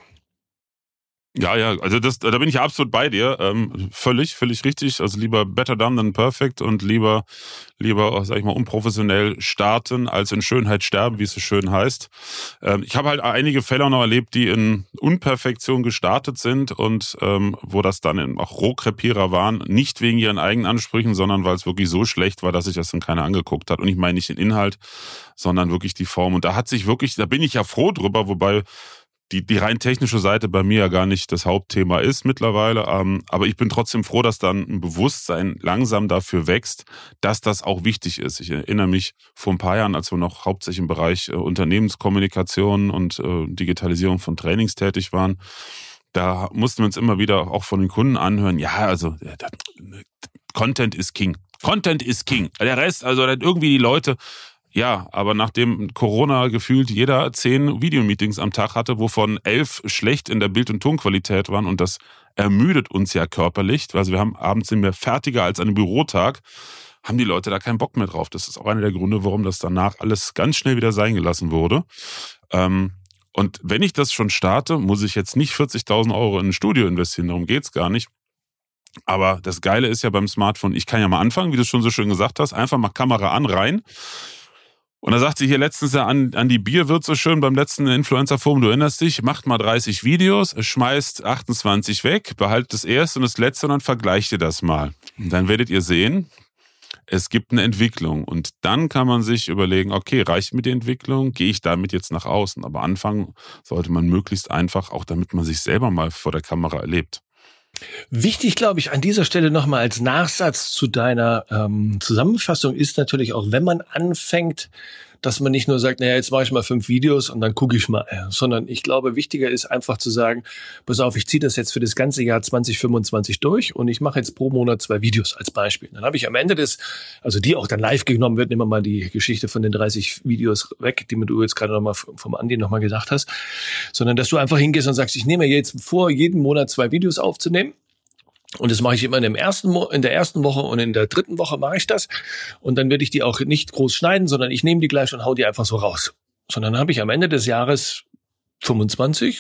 Ja, ja, also das, da bin ich absolut bei dir, ähm, völlig, völlig richtig. Also lieber better done than perfect und lieber, lieber, sag ich mal, unprofessionell starten als in Schönheit sterben, wie es so schön heißt. Ähm, ich habe halt einige Fälle auch noch erlebt, die in Unperfektion gestartet sind und ähm, wo das dann auch Rohkrepierer waren, nicht wegen ihren eigenen Ansprüchen, sondern weil es wirklich so schlecht war, dass sich das dann keiner angeguckt hat. Und ich meine nicht den Inhalt, sondern wirklich die Form. Und da hat sich wirklich, da bin ich ja froh drüber, wobei Die, die rein technische Seite bei mir ja gar nicht das Hauptthema ist mittlerweile. Ähm, aber ich bin trotzdem froh, dass dann ein Bewusstsein langsam dafür wächst, dass das auch wichtig ist. Ich erinnere mich vor ein paar Jahren, als wir noch hauptsächlich im Bereich äh, Unternehmenskommunikation und äh, Digitalisierung von Trainings tätig waren, da mussten wir uns immer wieder auch von den Kunden anhören, ja, also äh, Content ist King. Content ist King. Der Rest, also irgendwie die Leute... Ja, aber nachdem Corona gefühlt jeder zehn Videomeetings am Tag hatte, wovon elf schlecht in der Bild- und Tonqualität waren, und das ermüdet uns ja körperlich, also wir haben abends sind wir fertiger als an einem Bürotag, haben die Leute da keinen Bock mehr drauf. Das ist auch einer der Gründe, warum das danach alles ganz schnell wieder sein gelassen wurde. Und wenn ich das schon starte, muss ich jetzt nicht vierzigtausend Euro in ein Studio investieren, darum geht's gar nicht. Aber das Geile ist ja beim Smartphone, ich kann ja mal anfangen, wie du schon so schön gesagt hast, einfach mal Kamera an, rein. Und da sagt sie hier letztens ja an, an die Bier wird so schön beim letzten Influencer-Forum, du erinnerst dich, macht mal dreißig Videos, schmeißt achtundzwanzig weg, behaltet das erste und das letzte und dann vergleicht ihr das mal. Und dann werdet ihr sehen, es gibt eine Entwicklung. Und dann kann man sich überlegen, okay, reicht mir die Entwicklung, gehe ich damit jetzt nach außen? Aber anfangen sollte man möglichst einfach, auch damit man sich selber mal vor der Kamera erlebt. Wichtig, glaube ich, an dieser Stelle nochmal als Nachsatz zu deiner ähm, Zusammenfassung ist natürlich auch, wenn man anfängt, dass man nicht nur sagt, naja, jetzt mache ich mal fünf Videos und dann gucke ich mal, sondern ich glaube, wichtiger ist einfach zu sagen, pass auf, ich ziehe das jetzt für das ganze Jahr zwanzig fünfundzwanzig durch und ich mache jetzt pro Monat zwei Videos als Beispiel. Dann habe ich am Ende des, also die auch dann live genommen wird, nehmen wir mal die Geschichte von den dreißig Videos weg, die mir du jetzt gerade nochmal vom Andi nochmal gesagt hast, sondern dass du einfach hingehst und sagst, ich nehme jetzt vor, jeden Monat zwei Videos aufzunehmen. Und das mache ich immer in, dem ersten Mo- in der ersten Woche und in der dritten Woche mache ich das. Und dann werde ich die auch nicht groß schneiden, sondern ich nehme die gleich und hau die einfach so raus. Sondern dann habe ich am Ende des Jahres fünfundzwanzig,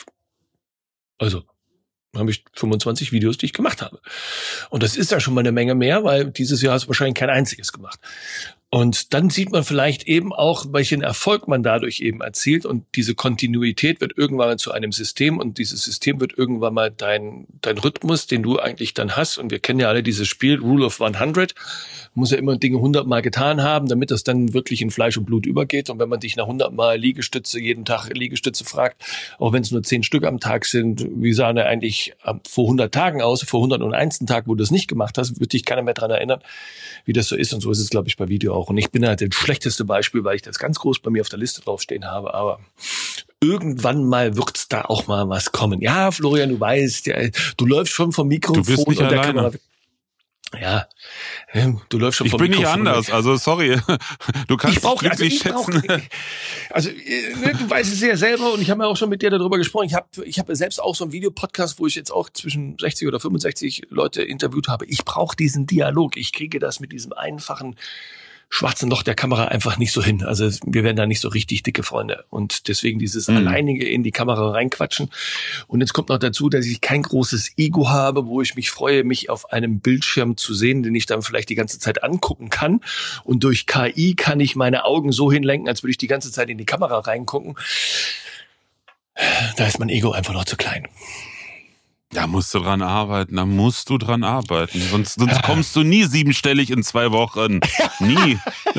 also habe ich fünfundzwanzig Videos, die ich gemacht habe. Und das ist ja schon mal eine Menge mehr, weil dieses Jahr hast du wahrscheinlich kein einziges gemacht. Und dann sieht man vielleicht eben auch, welchen Erfolg man dadurch eben erzielt. Und diese Kontinuität wird irgendwann mal zu einem System. Und dieses System wird irgendwann mal dein, dein Rhythmus, den du eigentlich dann hast. Und wir kennen ja alle dieses Spiel, Rule of hundert. Man muss ja immer Dinge hundertmal getan haben, damit das dann wirklich in Fleisch und Blut übergeht. Und wenn man dich nach hundertmal Liegestütze, jeden Tag Liegestütze fragt, auch wenn es nur zehn Stück am Tag sind, wie sahen er eigentlich vor hundert Tagen aus, vor hundertundeins Tag, wo du das nicht gemacht hast, wird dich keiner mehr dran erinnern, wie das so ist. Und so ist es, glaube ich, bei Video auch. Und ich bin halt das schlechteste Beispiel, weil ich das ganz groß bei mir auf der Liste draufstehen habe. Aber irgendwann mal wird's da auch mal was kommen. Ja, Florian, du weißt, ja, du läufst schon vom Mikrofon. Du bist nicht und der alleine. Kamera. Ja, du läufst schon ich vom bin Mikrofon. nicht anders, also sorry. Du kannst ich brauch, dich glücklich also ich schätzen. Brauch, also ne, du weißt es ja selber und ich habe ja auch schon mit dir darüber gesprochen. Ich habe ich hab selbst auch so einen Videopodcast, wo ich jetzt auch zwischen sechzig oder fünfundsechzig Leute interviewt habe. Ich brauche diesen Dialog. Ich kriege das mit diesem einfachen schwarzen Loch der Kamera einfach nicht so hin. Also wir werden da nicht so richtig dicke Freunde. Und deswegen dieses mhm. alleinige in die Kamera reinquatschen. Und jetzt kommt noch dazu, dass ich kein großes Ego habe, wo ich mich freue, mich auf einem Bildschirm zu sehen, den ich dann vielleicht die ganze Zeit angucken kann. Und durch K I kann ich meine Augen so hinlenken, als würde ich die ganze Zeit in die Kamera reingucken. Da ist mein Ego einfach noch zu klein. Da musst du dran arbeiten, da musst du dran arbeiten. Sonst, sonst kommst du nie siebenstellig in zwei Wochen. Nie.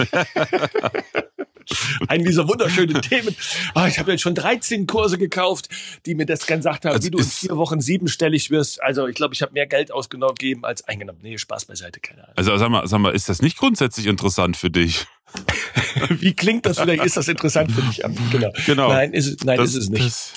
Einen dieser wunderschönen Themen. Oh, ich habe jetzt schon dreizehn Kurse gekauft, die mir das gesagt haben, also wie du in vier Wochen siebenstellig wirst. Also ich glaube, ich habe mehr Geld ausgegeben als eingenommen. Nee, Spaß beiseite, keine Ahnung. Also sag mal, sag mal, ist das nicht grundsätzlich interessant für dich? Wie klingt das vielleicht? Ist das interessant für dich? Genau. genau. Nein, ist es, nein, das, ist es nicht. Das,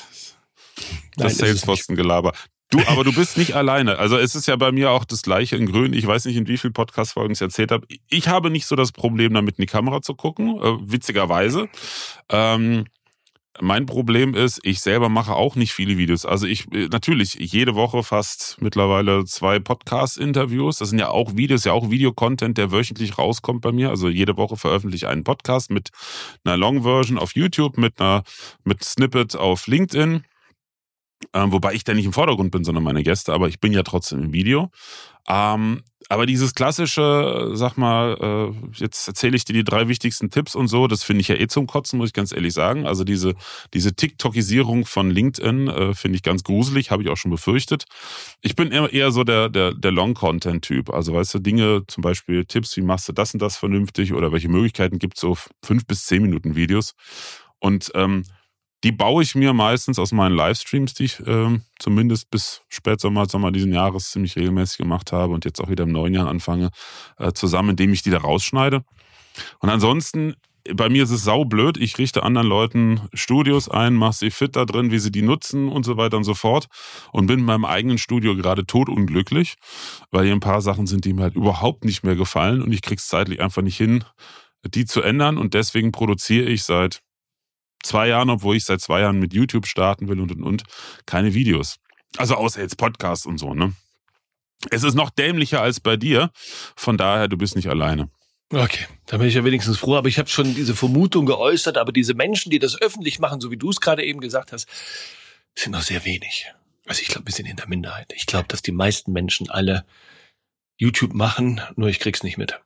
das Salesforce-Gelaber. Du, aber du bist nicht alleine. Also es ist ja bei mir auch das Gleiche in Grün. Ich weiß nicht, in wie vielen Podcast-Folgen ich es erzählt habe. Ich habe nicht so das Problem, damit in die Kamera zu gucken, äh, witzigerweise. Ähm, mein Problem ist, ich selber mache auch nicht viele Videos. Also ich, natürlich, jede Woche fast mittlerweile zwei Podcast-Interviews. Das sind ja auch Videos, ja auch Videocontent, der wöchentlich rauskommt bei mir. Also jede Woche veröffentliche ich einen Podcast mit einer Long-Version auf YouTube, mit einer mit Snippet auf LinkedIn. Ähm, wobei ich da nicht im Vordergrund bin, sondern meine Gäste, aber ich bin ja trotzdem im Video. Ähm, aber dieses klassische, sag mal, äh, jetzt erzähle ich dir die drei wichtigsten Tipps und so, das finde ich ja eh zum Kotzen, muss ich ganz ehrlich sagen. Also diese diese TikTokisierung von LinkedIn äh, finde ich ganz gruselig, habe ich auch schon befürchtet. Ich bin eher, eher so der der der Long-Content-Typ. Also weißt du, Dinge, zum Beispiel Tipps, wie machst du das und das vernünftig oder welche Möglichkeiten gibt es, so fünf bis zehn Minuten Videos. Und ähm, die baue ich mir meistens aus meinen Livestreams, die ich äh, zumindest bis Spätsommer, Sommer diesen Jahres ziemlich regelmäßig gemacht habe und jetzt auch wieder im neuen Jahr anfange, äh, zusammen, indem ich die da rausschneide. Und ansonsten, bei mir ist es saublöd. Ich richte anderen Leuten Studios ein, mache sie fit da drin, wie sie die nutzen und so weiter und so fort. Und bin in meinem eigenen Studio gerade totunglücklich, weil hier ein paar Sachen sind, die mir halt überhaupt nicht mehr gefallen und ich krieg's zeitlich einfach nicht hin, die zu ändern. Und deswegen produziere ich seit zwei Jahren, obwohl ich seit zwei Jahren mit YouTube starten will und und und, keine Videos. Also außer jetzt Podcasts und so, ne? Es ist noch dämlicher als bei dir, von daher, du bist nicht alleine. Okay, da bin ich ja wenigstens froh, aber ich habe schon diese Vermutung geäußert, aber diese Menschen, die das öffentlich machen, so wie du es gerade eben gesagt hast, sind noch sehr wenig. Also ich glaube, wir sind in der Minderheit. Ich glaube, dass die meisten Menschen alle YouTube machen, nur ich krieg's nicht mit.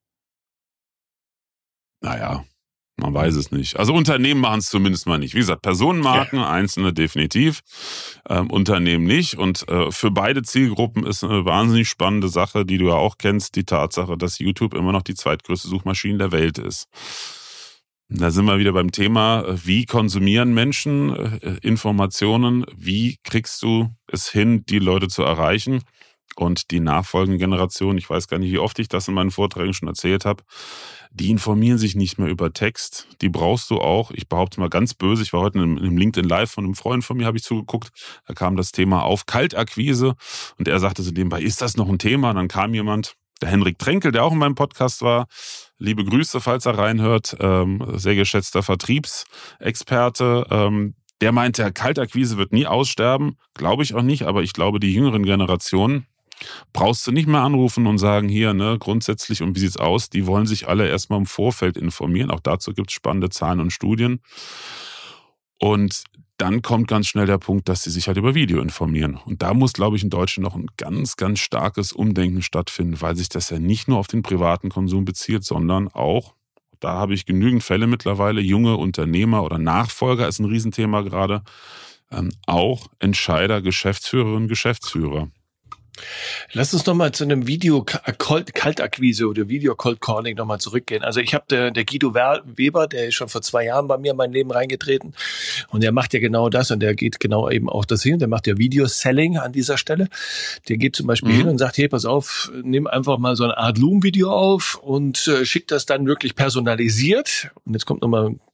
Naja, man weiß es nicht. Also Unternehmen machen es zumindest mal nicht. Wie gesagt, Personenmarken, ja. Einzelne definitiv, ähm, Unternehmen nicht. Und äh, für beide Zielgruppen ist eine wahnsinnig spannende Sache, die du ja auch kennst, die Tatsache, dass YouTube immer noch die zweitgrößte Suchmaschine der Welt ist. Da sind wir wieder beim Thema, wie konsumieren Menschen äh, Informationen, wie kriegst du es hin, die Leute zu erreichen? Und die nachfolgenden Generationen, ich weiß gar nicht, wie oft ich das in meinen Vorträgen schon erzählt habe, die informieren sich nicht mehr über Text. Die brauchst du auch. Ich behaupte mal ganz böse, ich war heute in einem LinkedIn Live von einem Freund von mir, habe ich zugeguckt, da kam das Thema auf Kaltakquise und er sagte so nebenbei, ist das noch ein Thema? Und dann kam jemand, der Henrik Tränkel, der auch in meinem Podcast war, liebe Grüße, falls er reinhört, ähm, sehr geschätzter Vertriebsexperte, ähm, der meinte, Kaltakquise wird nie aussterben, glaube ich auch nicht, aber ich glaube, die jüngeren Generationen brauchst du nicht mehr anrufen und sagen, hier, ne, grundsätzlich und wie sieht's aus, die wollen sich alle erstmal im Vorfeld informieren. Auch dazu gibt's spannende Zahlen und Studien. Und dann kommt ganz schnell der Punkt, dass sie sich halt über Video informieren. Und da muss, glaube ich, in Deutschland noch ein ganz, ganz starkes Umdenken stattfinden, weil sich das ja nicht nur auf den privaten Konsum bezieht, sondern auch, da habe ich genügend Fälle mittlerweile, junge Unternehmer oder Nachfolger ist ein Riesenthema gerade, ähm, auch Entscheider, Geschäftsführerinnen, Geschäftsführer. Lass uns nochmal zu einem Video-Kaltakquise oder Video-Cold-Calling nochmal zurückgehen. Also ich habe der, der Guido Weber, der ist schon vor zwei Jahren bei mir in mein Leben reingetreten und der macht ja genau das und der geht genau eben auch das hin. Der macht ja Video-Selling an dieser Stelle. Der geht zum Beispiel mhm. hin und sagt, hey, pass auf, nimm einfach mal so eine Art Loom-Video auf und äh, schick das dann wirklich personalisiert. Und jetzt kommt nochmal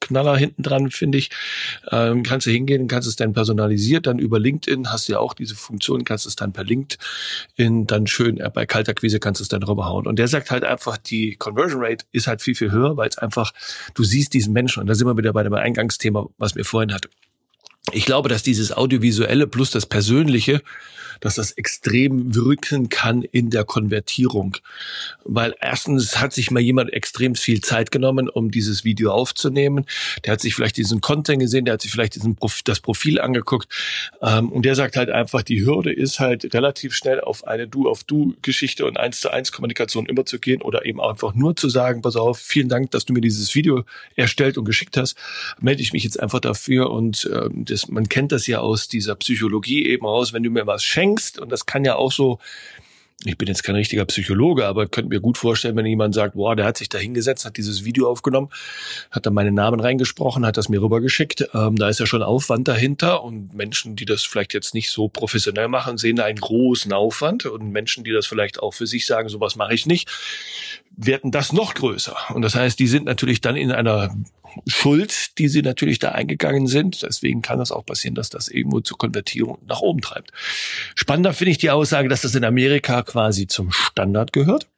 Knaller hinten dran, finde ich. Ähm, kannst du hingehen, kannst es dann personalisiert, dann über LinkedIn hast du ja auch diese Funktion, kannst es dann per LinkedIn dann schön, äh, bei Kaltakquise kannst du es dann rüberhauen. Und der sagt halt einfach, die Conversion Rate ist halt viel, viel höher, weil es einfach, du siehst diesen Menschen, und da sind wir wieder bei dem Eingangsthema, was wir vorhin hatten. Ich glaube, dass dieses Audiovisuelle plus das Persönliche, dass das extrem wirken kann in der Konvertierung. Weil erstens hat sich mal jemand extrem viel Zeit genommen, um dieses Video aufzunehmen. Der hat sich vielleicht diesen Content gesehen, der hat sich vielleicht diesen Prof- das Profil angeguckt. Ähm, und der sagt halt einfach, die Hürde ist halt relativ schnell auf eine Du-auf-Du-Geschichte und eins zu eins Kommunikation überzugehen oder eben einfach nur zu sagen, pass auf, vielen Dank, dass du mir dieses Video erstellt und geschickt hast. Melde ich mich jetzt einfach dafür. Und ähm, das, man kennt das ja aus dieser Psychologie eben raus, wenn du mir was schenkst, und das kann ja auch so, ich bin jetzt kein richtiger Psychologe, aber könnt mir gut vorstellen, wenn jemand sagt, boah, der hat sich da hingesetzt, hat dieses Video aufgenommen, hat da meinen Namen reingesprochen, hat das mir rübergeschickt. Ähm, da ist ja schon Aufwand dahinter, und Menschen, die das vielleicht jetzt nicht so professionell machen, sehen da einen großen Aufwand, und Menschen, die das vielleicht auch für sich sagen, sowas mache ich nicht, werden das noch größer. Und das heißt, die sind natürlich dann in einer Schuld, die sie natürlich da eingegangen sind. Deswegen kann das auch passieren, dass das irgendwo zur Konvertierung nach oben treibt. Spannender finde ich die Aussage, dass das in Amerika quasi zum Standard gehört.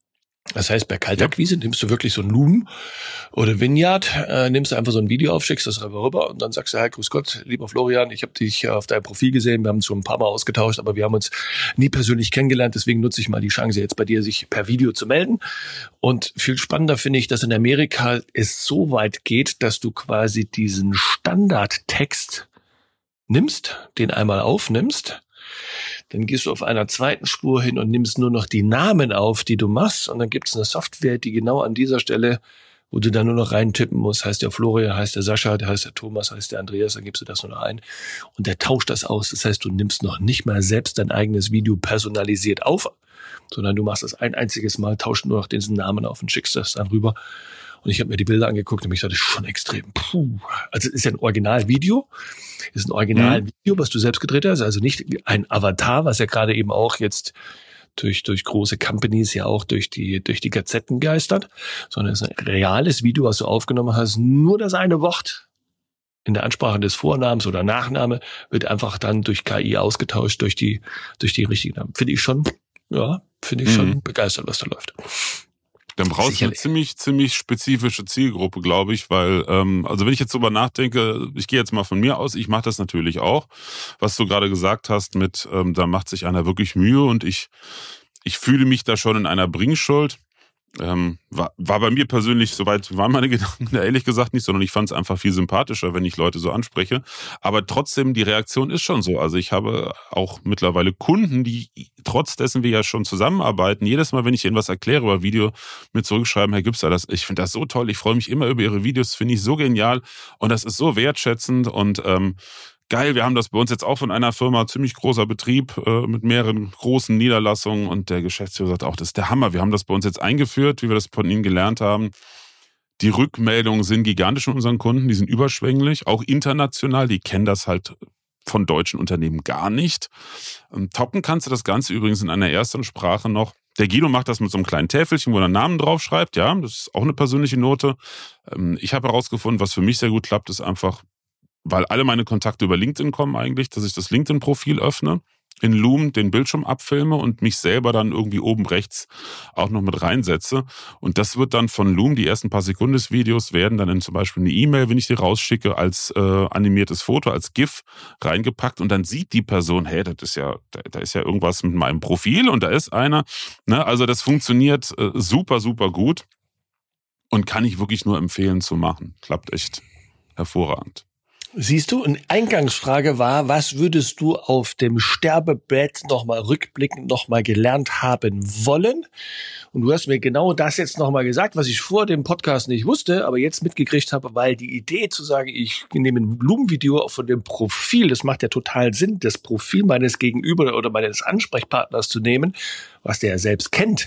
Das heißt, bei Kaltakquise nimmst du wirklich so ein Loom oder Vineyard, äh, nimmst du einfach so ein Video auf, schickst das einfach rüber und dann sagst du, hey, grüß Gott, lieber Florian, ich habe dich auf deinem Profil gesehen, wir haben uns schon ein paar Mal ausgetauscht, aber wir haben uns nie persönlich kennengelernt, deswegen nutze ich mal die Chance jetzt bei dir, sich per Video zu melden. Und viel spannender finde ich, dass in Amerika es so weit geht, dass du quasi diesen Standardtext nimmst, den einmal aufnimmst, dann gehst du auf einer zweiten Spur hin und nimmst nur noch die Namen auf, die du machst. Und dann gibt es eine Software, die genau an dieser Stelle, wo du dann nur noch reintippen musst, heißt der Florian, heißt der Sascha, der heißt der Thomas, heißt der Andreas, dann gibst du das nur noch ein. Und der tauscht das aus. Das heißt, du nimmst noch nicht mal selbst dein eigenes Video personalisiert auf, sondern du machst das ein einziges Mal, tauscht nur noch diesen Namen auf und schickst das dann rüber. Und ich habe mir die Bilder angeguckt und ich dachte, das ist schon extrem. Puh. Also es ist ja ein Originalvideo. Es ist ein Originalvideo, was du selbst gedreht hast. Also nicht ein Avatar, was ja gerade eben auch jetzt durch durch große Companies ja auch durch die durch die Gazetten geistert, sondern es ist ein reales Video, was du aufgenommen hast. Nur das eine Wort in der Ansprache des Vornamens oder Nachname wird einfach dann durch K I ausgetauscht durch die durch die richtigen Namen. Finde ich schon, ja, finde ich mhm. schon begeistert, was da läuft. Dann brauchst du eine ziemlich, ziemlich spezifische Zielgruppe, glaube ich, weil, ähm, also wenn ich jetzt drüber nachdenke, ich gehe jetzt mal von mir aus, ich mache das natürlich auch, was du gerade gesagt hast mit, ähm, da macht sich einer wirklich Mühe und ich, ich fühle mich da schon in einer Bringschuld. Ähm, war, war bei mir persönlich, soweit waren meine Gedanken ehrlich gesagt nicht, sondern ich fand es einfach viel sympathischer, wenn ich Leute so anspreche. Aber trotzdem, die Reaktion ist schon so. Also ich habe auch mittlerweile Kunden, die trotz dessen wir ja schon zusammenarbeiten, jedes Mal, wenn ich ihnen was erkläre über Video, mir zurückschreiben, Herr Gübster, das, ich finde das so toll, ich freue mich immer über Ihre Videos, finde ich so genial und das ist so wertschätzend und ähm, geil, wir haben das bei uns jetzt auch von einer Firma, ziemlich großer Betrieb äh, mit mehreren großen Niederlassungen und der Geschäftsführer sagt auch, das ist der Hammer, wir haben das bei uns jetzt eingeführt, wie wir das von Ihnen gelernt haben. Die Rückmeldungen sind gigantisch von unseren Kunden, die sind überschwänglich, auch international, die kennen das halt von deutschen Unternehmen gar nicht. Und toppen kannst du das Ganze übrigens in einer ersten Sprache noch. Der Guido macht das mit so einem kleinen Täfelchen, wo er einen Namen draufschreibt, ja, das ist auch eine persönliche Note. Ich habe herausgefunden, was für mich sehr gut klappt, ist einfach, weil alle meine Kontakte über LinkedIn kommen eigentlich, dass ich das LinkedIn-Profil öffne, in Loom den Bildschirm abfilme und mich selber dann irgendwie oben rechts auch noch mit reinsetze. Und das wird dann von Loom, die ersten paar Sekunden des Videos werden dann in zum Beispiel eine E-Mail, wenn ich die rausschicke, als äh, animiertes Foto, als GIF reingepackt und dann sieht die Person, hey, das ist ja, da, da ist ja irgendwas mit meinem Profil und da ist einer. Ne? Also das funktioniert äh, super, super gut und kann ich wirklich nur empfehlen zu machen. Klappt echt hervorragend. Siehst du, eine Eingangsfrage war, was würdest du auf dem Sterbebett nochmal rückblickend nochmal gelernt haben wollen? Und du hast mir genau das jetzt nochmal gesagt, was ich vor dem Podcast nicht wusste, aber jetzt mitgekriegt habe, weil die Idee zu sagen, ich nehme ein Blumenvideo von dem Profil, das macht ja total Sinn, das Profil meines Gegenüber oder meines Ansprechpartners zu nehmen, was der ja selbst kennt.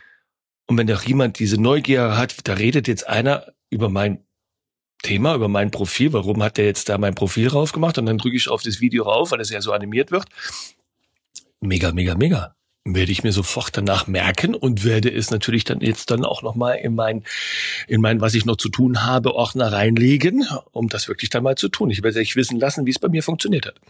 Und wenn doch jemand diese Neugier hat, da redet jetzt einer über mein Thema, über mein Profil, warum hat der jetzt da mein Profil rauf gemacht und dann drücke ich auf das Video rauf, weil das ja so animiert wird. Mega, mega, mega. Werde ich mir sofort danach merken und werde es natürlich dann jetzt dann auch nochmal in mein, in mein, was ich noch zu tun habe, Ordner reinlegen, um das wirklich dann mal zu tun. Ich werde euch wissen lassen, wie es bei mir funktioniert hat.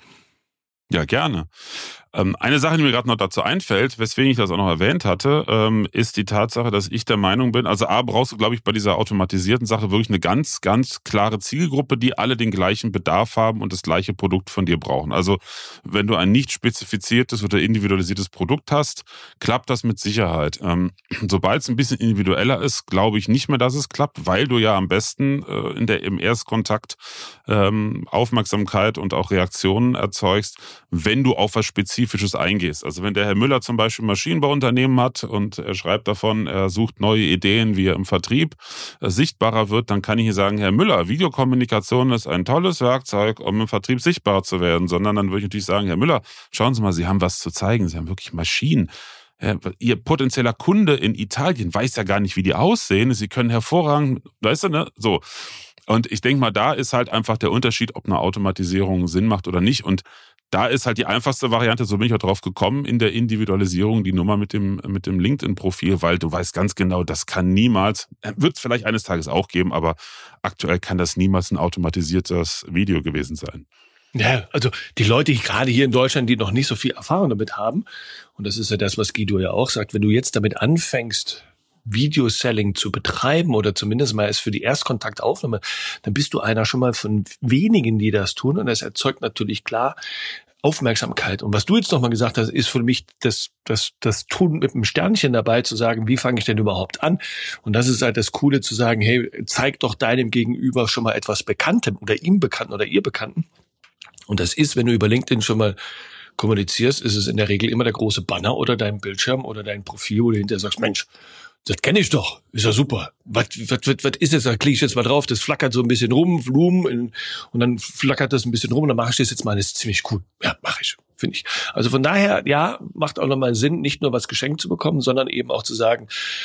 Ja, gerne. Ähm, eine Sache, die mir gerade noch dazu einfällt, weswegen ich das auch noch erwähnt hatte, ähm, ist die Tatsache, dass ich der Meinung bin, also A, brauchst du, glaube ich, bei dieser automatisierten Sache wirklich eine ganz, ganz klare Zielgruppe, die alle den gleichen Bedarf haben und das gleiche Produkt von dir brauchen. Also wenn du ein nicht spezifiziertes oder individualisiertes Produkt hast, klappt das mit Sicherheit. Ähm, sobald es ein bisschen individueller ist, glaube ich nicht mehr, dass es klappt, weil du ja am besten äh, in der, im Erstkontakt ähm, Aufmerksamkeit und auch Reaktionen erzeugst, wenn du auf was Spezifisches eingehst. Also wenn der Herr Müller zum Beispiel ein Maschinenbauunternehmen hat und er schreibt davon, er sucht neue Ideen, wie er im Vertrieb äh, sichtbarer wird, dann kann ich hier sagen, Herr Müller, Videokommunikation ist ein tolles Werkzeug, um im Vertrieb sichtbarer zu werden, sondern dann würde ich natürlich sagen, Herr Müller, schauen Sie mal, Sie haben was zu zeigen, Sie haben wirklich Maschinen. Ihr potenzieller Kunde in Italien weiß ja gar nicht, wie die aussehen. Sie können hervorragend, weißt du, ne? So. Und ich denke mal, da ist halt einfach der Unterschied, ob eine Automatisierung Sinn macht oder nicht. Und da ist halt die einfachste Variante, so bin ich auch drauf gekommen, in der Individualisierung die Nummer mit dem, mit dem LinkedIn-Profil, weil du weißt ganz genau, das kann niemals, wird es vielleicht eines Tages auch geben, aber aktuell kann das niemals ein automatisiertes Video gewesen sein. Ja, also die Leute gerade hier in Deutschland, die noch nicht so viel Erfahrung damit haben, und das ist ja das, was Guido ja auch sagt, wenn du jetzt damit anfängst, Video-Selling zu betreiben oder zumindest mal es für die Erstkontaktaufnahme, dann bist du einer schon mal von wenigen, die das tun, und das erzeugt natürlich klar Aufmerksamkeit. Und was du jetzt nochmal gesagt hast, ist für mich das, das, das Tun mit einem Sternchen dabei, zu sagen, wie fange ich denn überhaupt an? Und das ist halt das Coole, zu sagen, hey, zeig doch deinem Gegenüber schon mal etwas Bekanntem oder ihm Bekannten oder ihr Bekannten. Und das ist, wenn du über LinkedIn schon mal kommunizierst, ist es in der Regel immer der große Banner oder dein Bildschirm oder dein Profil, wo du hinterher sagst, Mensch, das kenne ich doch, ist ja super. Was, was, was, was ist das? Da klicke ich jetzt mal drauf, das flackert so ein bisschen rum, Blumen, und dann flackert das ein bisschen rum, und dann mache ich das jetzt mal, das ist ziemlich cool. Ja, mache ich, finde ich. Also von daher, ja, macht auch nochmal Sinn, nicht nur was geschenkt zu bekommen, sondern eben auch zu sagen,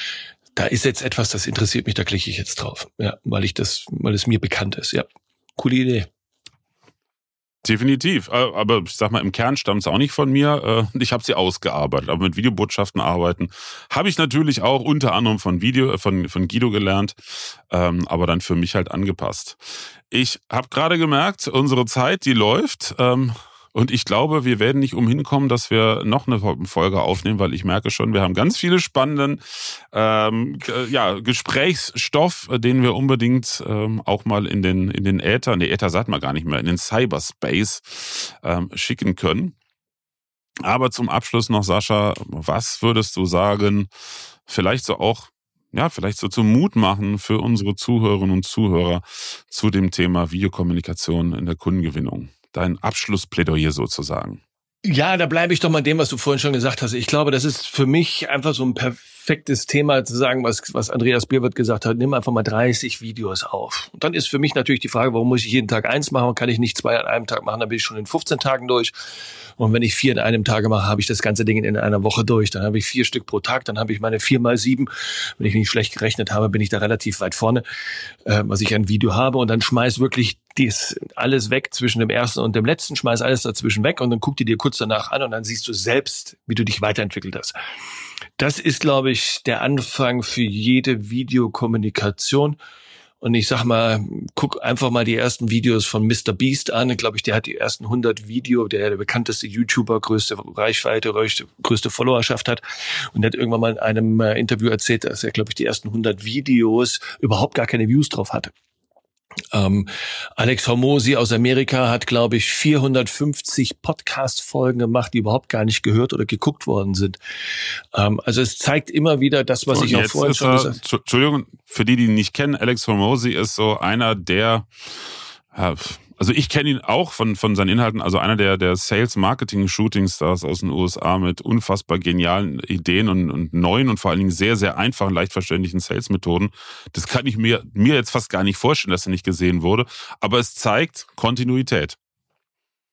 da ist jetzt etwas, das interessiert mich, da klicke ich jetzt drauf. Ja, weil ich das, weil es mir bekannt ist. Ja, coole Idee. Definitiv, aber ich sag mal, im Kern stammt es auch nicht von mir. Ich habe sie ausgearbeitet, aber mit Videobotschaften arbeiten habe ich natürlich auch unter anderem von Video von von Guido gelernt, aber dann für mich halt angepasst. Ich habe gerade gemerkt, unsere Zeit, die läuft. Und ich glaube, wir werden nicht umhin kommen, dass wir noch eine Folge aufnehmen, weil ich merke schon, wir haben ganz viele spannenden ähm, ja, Gesprächsstoff, den wir unbedingt ähm, auch mal in den in den Äther, nee, Äther sagt man gar nicht mehr, in den Cyberspace ähm, schicken können. Aber zum Abschluss noch, Sascha, was würdest du sagen, vielleicht so auch, ja, vielleicht so zum Mut machen für unsere Zuhörerinnen und Zuhörer zu dem Thema Videokommunikation in der Kundengewinnung? Dein Abschlussplädoyer sozusagen. Ja, da bleibe ich doch mal dem, was du vorhin schon gesagt hast. Ich glaube, das ist für mich einfach so ein perfektes Thema zu sagen, was, was Andreas Bierwirth gesagt hat. Nimm einfach mal dreißig Videos auf. Und dann ist für mich natürlich die Frage, warum muss ich jeden Tag eins machen? Kann ich nicht zwei an einem Tag machen? Dann bin ich schon in fünfzehn Tagen durch. Und wenn ich vier in einem Tage mache, habe ich das ganze Ding in einer Woche durch. Dann habe ich vier Stück pro Tag. Dann habe ich meine vier mal sieben. Wenn ich nicht schlecht gerechnet habe, bin ich da relativ weit vorne, äh, was ich an Video habe. Und dann schmeiß wirklich dies alles weg zwischen dem ersten und dem letzten. Schmeiß alles dazwischen weg und dann guck die dir kurz danach an und dann siehst du selbst, wie du dich weiterentwickelt hast. Das ist, glaube ich, der Anfang für jede Videokommunikation. Und ich sag mal, guck einfach mal die ersten Videos von Mister Beast an. Ich glaube, ich, der hat die ersten hundert Video, der der bekannteste YouTuber, größte Reichweite, größte Followerschaft hat. Und der hat irgendwann mal in einem Interview erzählt, dass er, glaube ich, die ersten hundert Videos überhaupt gar keine Views drauf hatte. Ähm, Alex Hormozi aus Amerika hat, glaube ich, vierhundertfünfzig Podcast-Folgen gemacht, die überhaupt gar nicht gehört oder geguckt worden sind. Ähm, also es zeigt immer wieder das, was so, ich auch vorhin schon er, gesagt habe. Entschuldigung, für die, die ihn nicht kennen, Alex Hormozi ist so einer der, also ich kenne ihn auch von von seinen Inhalten, also einer der der Sales-Marketing-Shooting-Stars aus den U S A mit unfassbar genialen Ideen und, und neuen und vor allen Dingen sehr, sehr einfachen, leicht verständlichen Sales-Methoden. Das kann ich mir mir jetzt fast gar nicht vorstellen, dass er nicht gesehen wurde, aber es zeigt Kontinuität.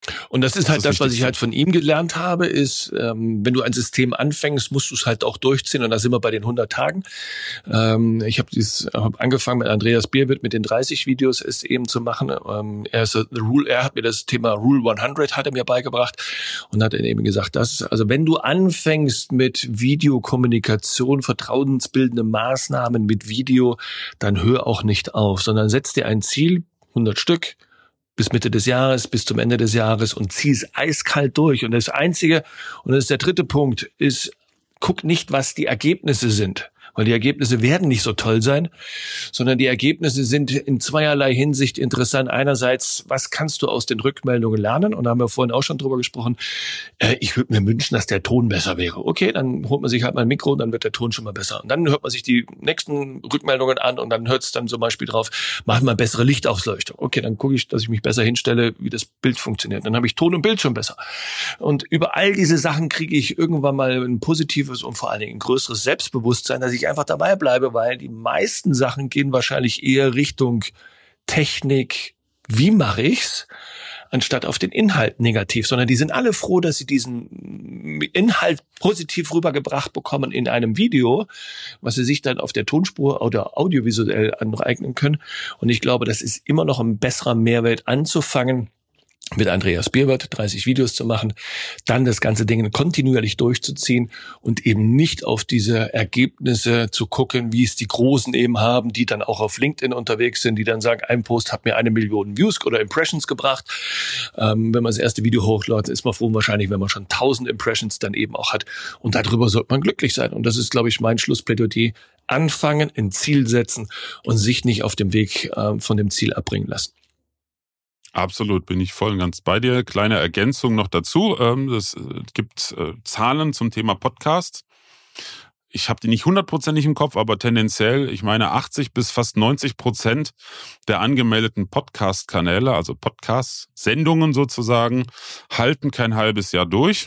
Und das ist das halt ist das, was ich halt von ihm gelernt habe, ist, ähm, wenn du ein System anfängst, musst du es halt auch durchziehen. Und da sind wir bei den hundert Tagen. Ähm, ich habe hab angefangen mit Andreas Bierwitt mit den dreißig Videos es eben zu machen. Ähm, er, ist, the Rule, er hat mir das Thema Rule hundert hat er mir beigebracht und hat dann eben gesagt, das ist, also wenn du anfängst mit Videokommunikation, vertrauensbildende Maßnahmen mit Video, dann hör auch nicht auf, sondern setz dir ein Ziel, hundert Stück, bis Mitte des Jahres, bis zum Ende des Jahres und zieh es eiskalt durch. Und das Einzige, und das ist der dritte Punkt, ist, guck nicht, was die Ergebnisse sind. Weil die Ergebnisse werden nicht so toll sein, sondern die Ergebnisse sind in zweierlei Hinsicht interessant. Einerseits, was kannst du aus den Rückmeldungen lernen? Und da haben wir vorhin auch schon drüber gesprochen. Äh, ich würde mir wünschen, dass der Ton besser wäre. Okay, dann holt man sich halt mal ein Mikro und dann wird der Ton schon mal besser. Und dann hört man sich die nächsten Rückmeldungen an und dann hört es dann zum Beispiel drauf, machen wir bessere Lichtausleuchtung. Okay, dann gucke ich, dass ich mich besser hinstelle, wie das Bild funktioniert. Dann habe ich Ton und Bild schon besser. Und über all diese Sachen kriege ich irgendwann mal ein positives und vor allen Dingen ein größeres Selbstbewusstsein, dass ich einfach dabei bleibe, weil die meisten Sachen gehen wahrscheinlich eher Richtung Technik, wie mache ich's, anstatt auf den Inhalt negativ, sondern die sind alle froh, dass sie diesen Inhalt positiv rübergebracht bekommen in einem Video, was sie sich dann auf der Tonspur oder audiovisuell aneignen können. Und ich glaube, das ist immer noch ein besserer Mehrwert anzufangen, mit Andreas Bierwitt dreißig Videos zu machen, dann das ganze Ding kontinuierlich durchzuziehen und eben nicht auf diese Ergebnisse zu gucken, wie es die Großen eben haben, die dann auch auf LinkedIn unterwegs sind, die dann sagen, ein Post hat mir eine Million Views oder Impressions gebracht. Ähm, wenn man das erste Video hochlädt, ist man froh wahrscheinlich, wenn man schon tausend Impressions dann eben auch hat. Und darüber sollte man glücklich sein. Und das ist, glaube ich, mein Schlussplädoyer. Anfangen, ein Ziel setzen und sich nicht auf dem Weg äh, von dem Ziel abbringen lassen. Absolut, bin ich voll und ganz bei dir. Kleine Ergänzung noch dazu. Es gibt Zahlen zum Thema Podcast. Ich habe die nicht hundertprozentig im Kopf, aber tendenziell, ich meine achtzig bis fast neunzig Prozent der angemeldeten Podcast-Kanäle, also Podcast-Sendungen sozusagen, halten kein halbes Jahr durch.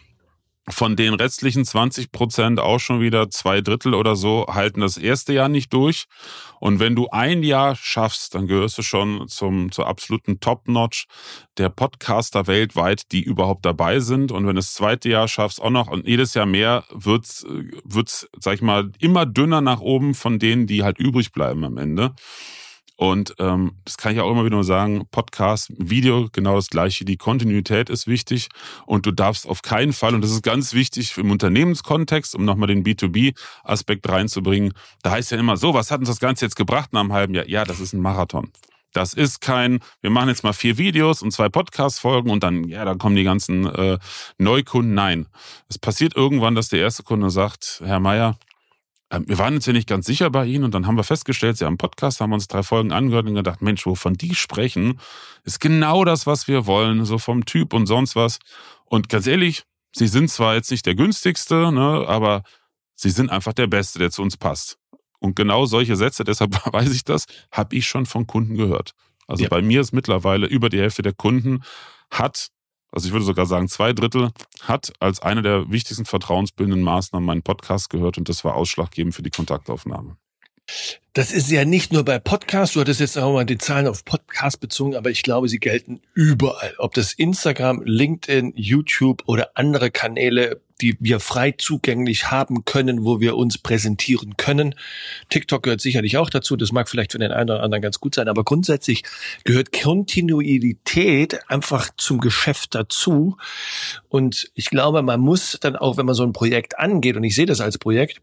Von den restlichen zwanzig Prozent auch schon wieder zwei Drittel oder so halten das erste Jahr nicht durch. Und wenn du ein Jahr schaffst, dann gehörst du schon zum, zur absoluten Top-Notch der Podcaster weltweit, die überhaupt dabei sind. Und wenn du das zweite Jahr schaffst, auch noch, und jedes Jahr mehr, wird's, wird's, sag ich mal, immer dünner nach oben von denen, die halt übrig bleiben am Ende. Und ähm, das kann ich auch immer wieder nur sagen, Podcast, Video, genau das Gleiche. Die Kontinuität ist wichtig und du darfst auf keinen Fall, und das ist ganz wichtig im Unternehmenskontext, um nochmal den B zwei B-Aspekt reinzubringen, da heißt ja immer so, was hat uns das Ganze jetzt gebracht nach einem halben Jahr? Ja, das ist ein Marathon. Das ist kein, wir machen jetzt mal vier Videos und zwei Podcast-Folgen und dann, ja, dann kommen die ganzen äh, Neukunden. Nein, es passiert irgendwann, dass der erste Kunde sagt, Herr Meier, wir waren uns ja nicht ganz sicher bei Ihnen und dann haben wir festgestellt, Sie haben einen Podcast, haben uns drei Folgen angehört und gedacht, Mensch, wovon die sprechen, ist genau das, was wir wollen, so vom Typ und sonst was. Und ganz ehrlich, Sie sind zwar jetzt nicht der günstigste, ne, aber Sie sind einfach der Beste, der zu uns passt. Und genau solche Sätze, deshalb weiß ich das, habe ich schon von Kunden gehört. Also ja. Bei mir ist mittlerweile über die Hälfte der Kunden hat, also ich würde sogar sagen, zwei Drittel hat als eine der wichtigsten vertrauensbildenden Maßnahmen meinen Podcast gehört und das war ausschlaggebend für die Kontaktaufnahme. Das ist ja nicht nur bei Podcasts, du hattest jetzt auch mal die Zahlen auf Podcast bezogen, aber ich glaube, sie gelten überall. Ob das Instagram, LinkedIn, YouTube oder andere Kanäle, die wir frei zugänglich haben können, wo wir uns präsentieren können. TikTok gehört sicherlich auch dazu, das mag vielleicht für den einen oder anderen ganz gut sein, aber grundsätzlich gehört Kontinuität einfach zum Geschäft dazu. Und ich glaube, man muss dann auch, wenn man so ein Projekt angeht, und ich sehe das als Projekt,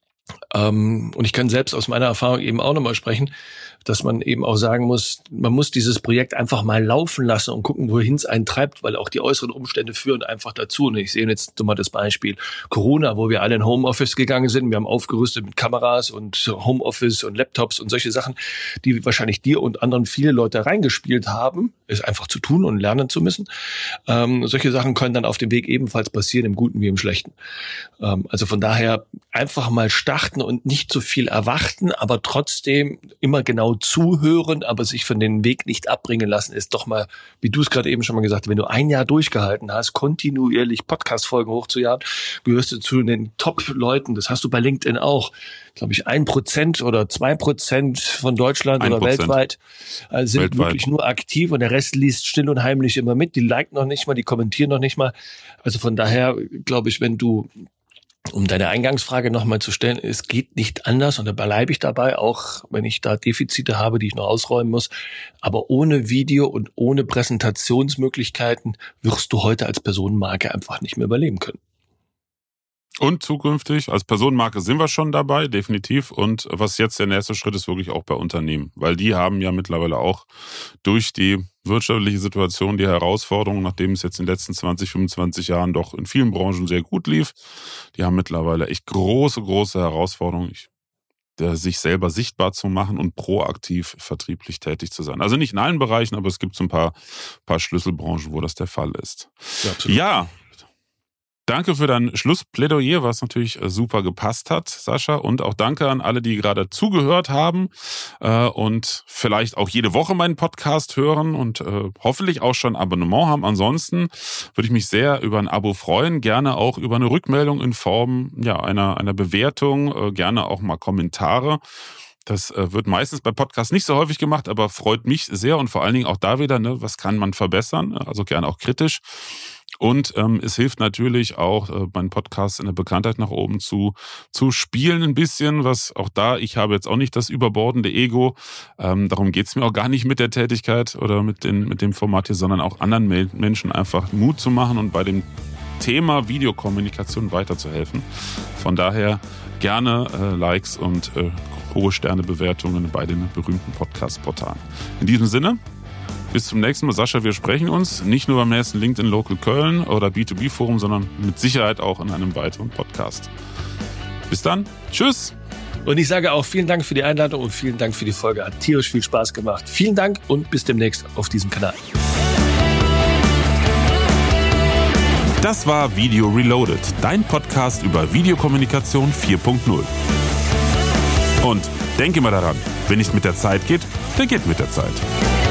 Ähm, und ich kann selbst aus meiner Erfahrung eben auch nochmal sprechen, dass man eben auch sagen muss, man muss dieses Projekt einfach mal laufen lassen und gucken, wohin es einen treibt, weil auch die äußeren Umstände führen einfach dazu. Und ich sehe jetzt mal das Beispiel Corona, wo wir alle in Homeoffice gegangen sind. Wir haben aufgerüstet mit Kameras und Homeoffice und Laptops und solche Sachen, die wahrscheinlich dir und anderen viele Leute reingespielt haben, es einfach zu tun und lernen zu müssen. Ähm, solche Sachen können dann auf dem Weg ebenfalls passieren, im Guten wie im Schlechten. Ähm, also von daher einfach mal starten und nicht zu viel erwarten, aber trotzdem immer genau zuhören, aber sich von den Weg nicht abbringen lassen, ist doch mal, wie du es gerade eben schon mal gesagt hast, wenn du ein Jahr durchgehalten hast, kontinuierlich Podcast-Folgen hochzujagen, gehörst du zu den Top-Leuten. Das hast du bei LinkedIn auch. Glaube ich, ein Prozent oder zwei Prozent von Deutschland oder weltweit äh, sind weltweit. wirklich nur aktiv und der Rest liest still und heimlich immer mit. Die liken noch nicht mal, die kommentieren noch nicht mal. Also von daher glaube ich, wenn du, um deine Eingangsfrage nochmal zu stellen, es geht nicht anders und da bleibe ich dabei, auch wenn ich da Defizite habe, die ich noch ausräumen muss. Aber ohne Video und ohne Präsentationsmöglichkeiten wirst du heute als Personenmarke einfach nicht mehr überleben können. Und zukünftig, als Personenmarke sind wir schon dabei, definitiv. Und was jetzt der nächste Schritt ist, wirklich auch bei Unternehmen. Weil die haben ja mittlerweile auch durch die wirtschaftliche Situation, die Herausforderungen, nachdem es jetzt in den letzten zwanzig, fünfundzwanzig Jahren doch in vielen Branchen sehr gut lief, die haben mittlerweile echt große, große Herausforderungen, sich selber sichtbar zu machen und proaktiv vertrieblich tätig zu sein. Also nicht in allen Bereichen, aber es gibt so ein paar, paar Schlüsselbranchen, wo das der Fall ist. Ja, absolut. Ja. Danke für dein Schlussplädoyer, was natürlich super gepasst hat, Sascha. Und auch danke an alle, die gerade zugehört haben äh, und vielleicht auch jede Woche meinen Podcast hören und äh, hoffentlich auch schon ein Abonnement haben. Ansonsten würde ich mich sehr über ein Abo freuen, gerne auch über eine Rückmeldung in Form ja, einer, einer Bewertung, äh, gerne auch mal Kommentare. Das äh, wird meistens bei Podcasts nicht so häufig gemacht, aber freut mich sehr und vor allen Dingen auch da wieder, ne, was kann man verbessern, also gerne auch kritisch. Und ähm, es hilft natürlich auch, äh, meinen Podcast in der Bekanntheit nach oben zu zu spielen ein bisschen, was auch da, ich habe jetzt auch nicht das überbordende Ego, ähm, darum geht's mir auch gar nicht mit der Tätigkeit oder mit, den, mit dem Format hier, sondern auch anderen Menschen einfach Mut zu machen und bei dem Thema Videokommunikation weiterzuhelfen. Von daher gerne äh, Likes und äh, hohe Sternebewertungen bei den berühmten Podcast-Portalen. In diesem Sinne, bis zum nächsten Mal. Sascha, wir sprechen uns nicht nur beim nächsten LinkedIn Local Köln oder B zwei B Forum, sondern mit Sicherheit auch in einem weiteren Podcast. Bis dann. Tschüss. Und ich sage auch vielen Dank für die Einladung und vielen Dank für die Folge. Hat tierisch viel Spaß gemacht. Vielen Dank und bis demnächst auf diesem Kanal. Das war Video Reloaded, dein Podcast über Videokommunikation vier Punkt null. Und denke immer daran, wenn nicht mit der Zeit geht, dann geht mit der Zeit.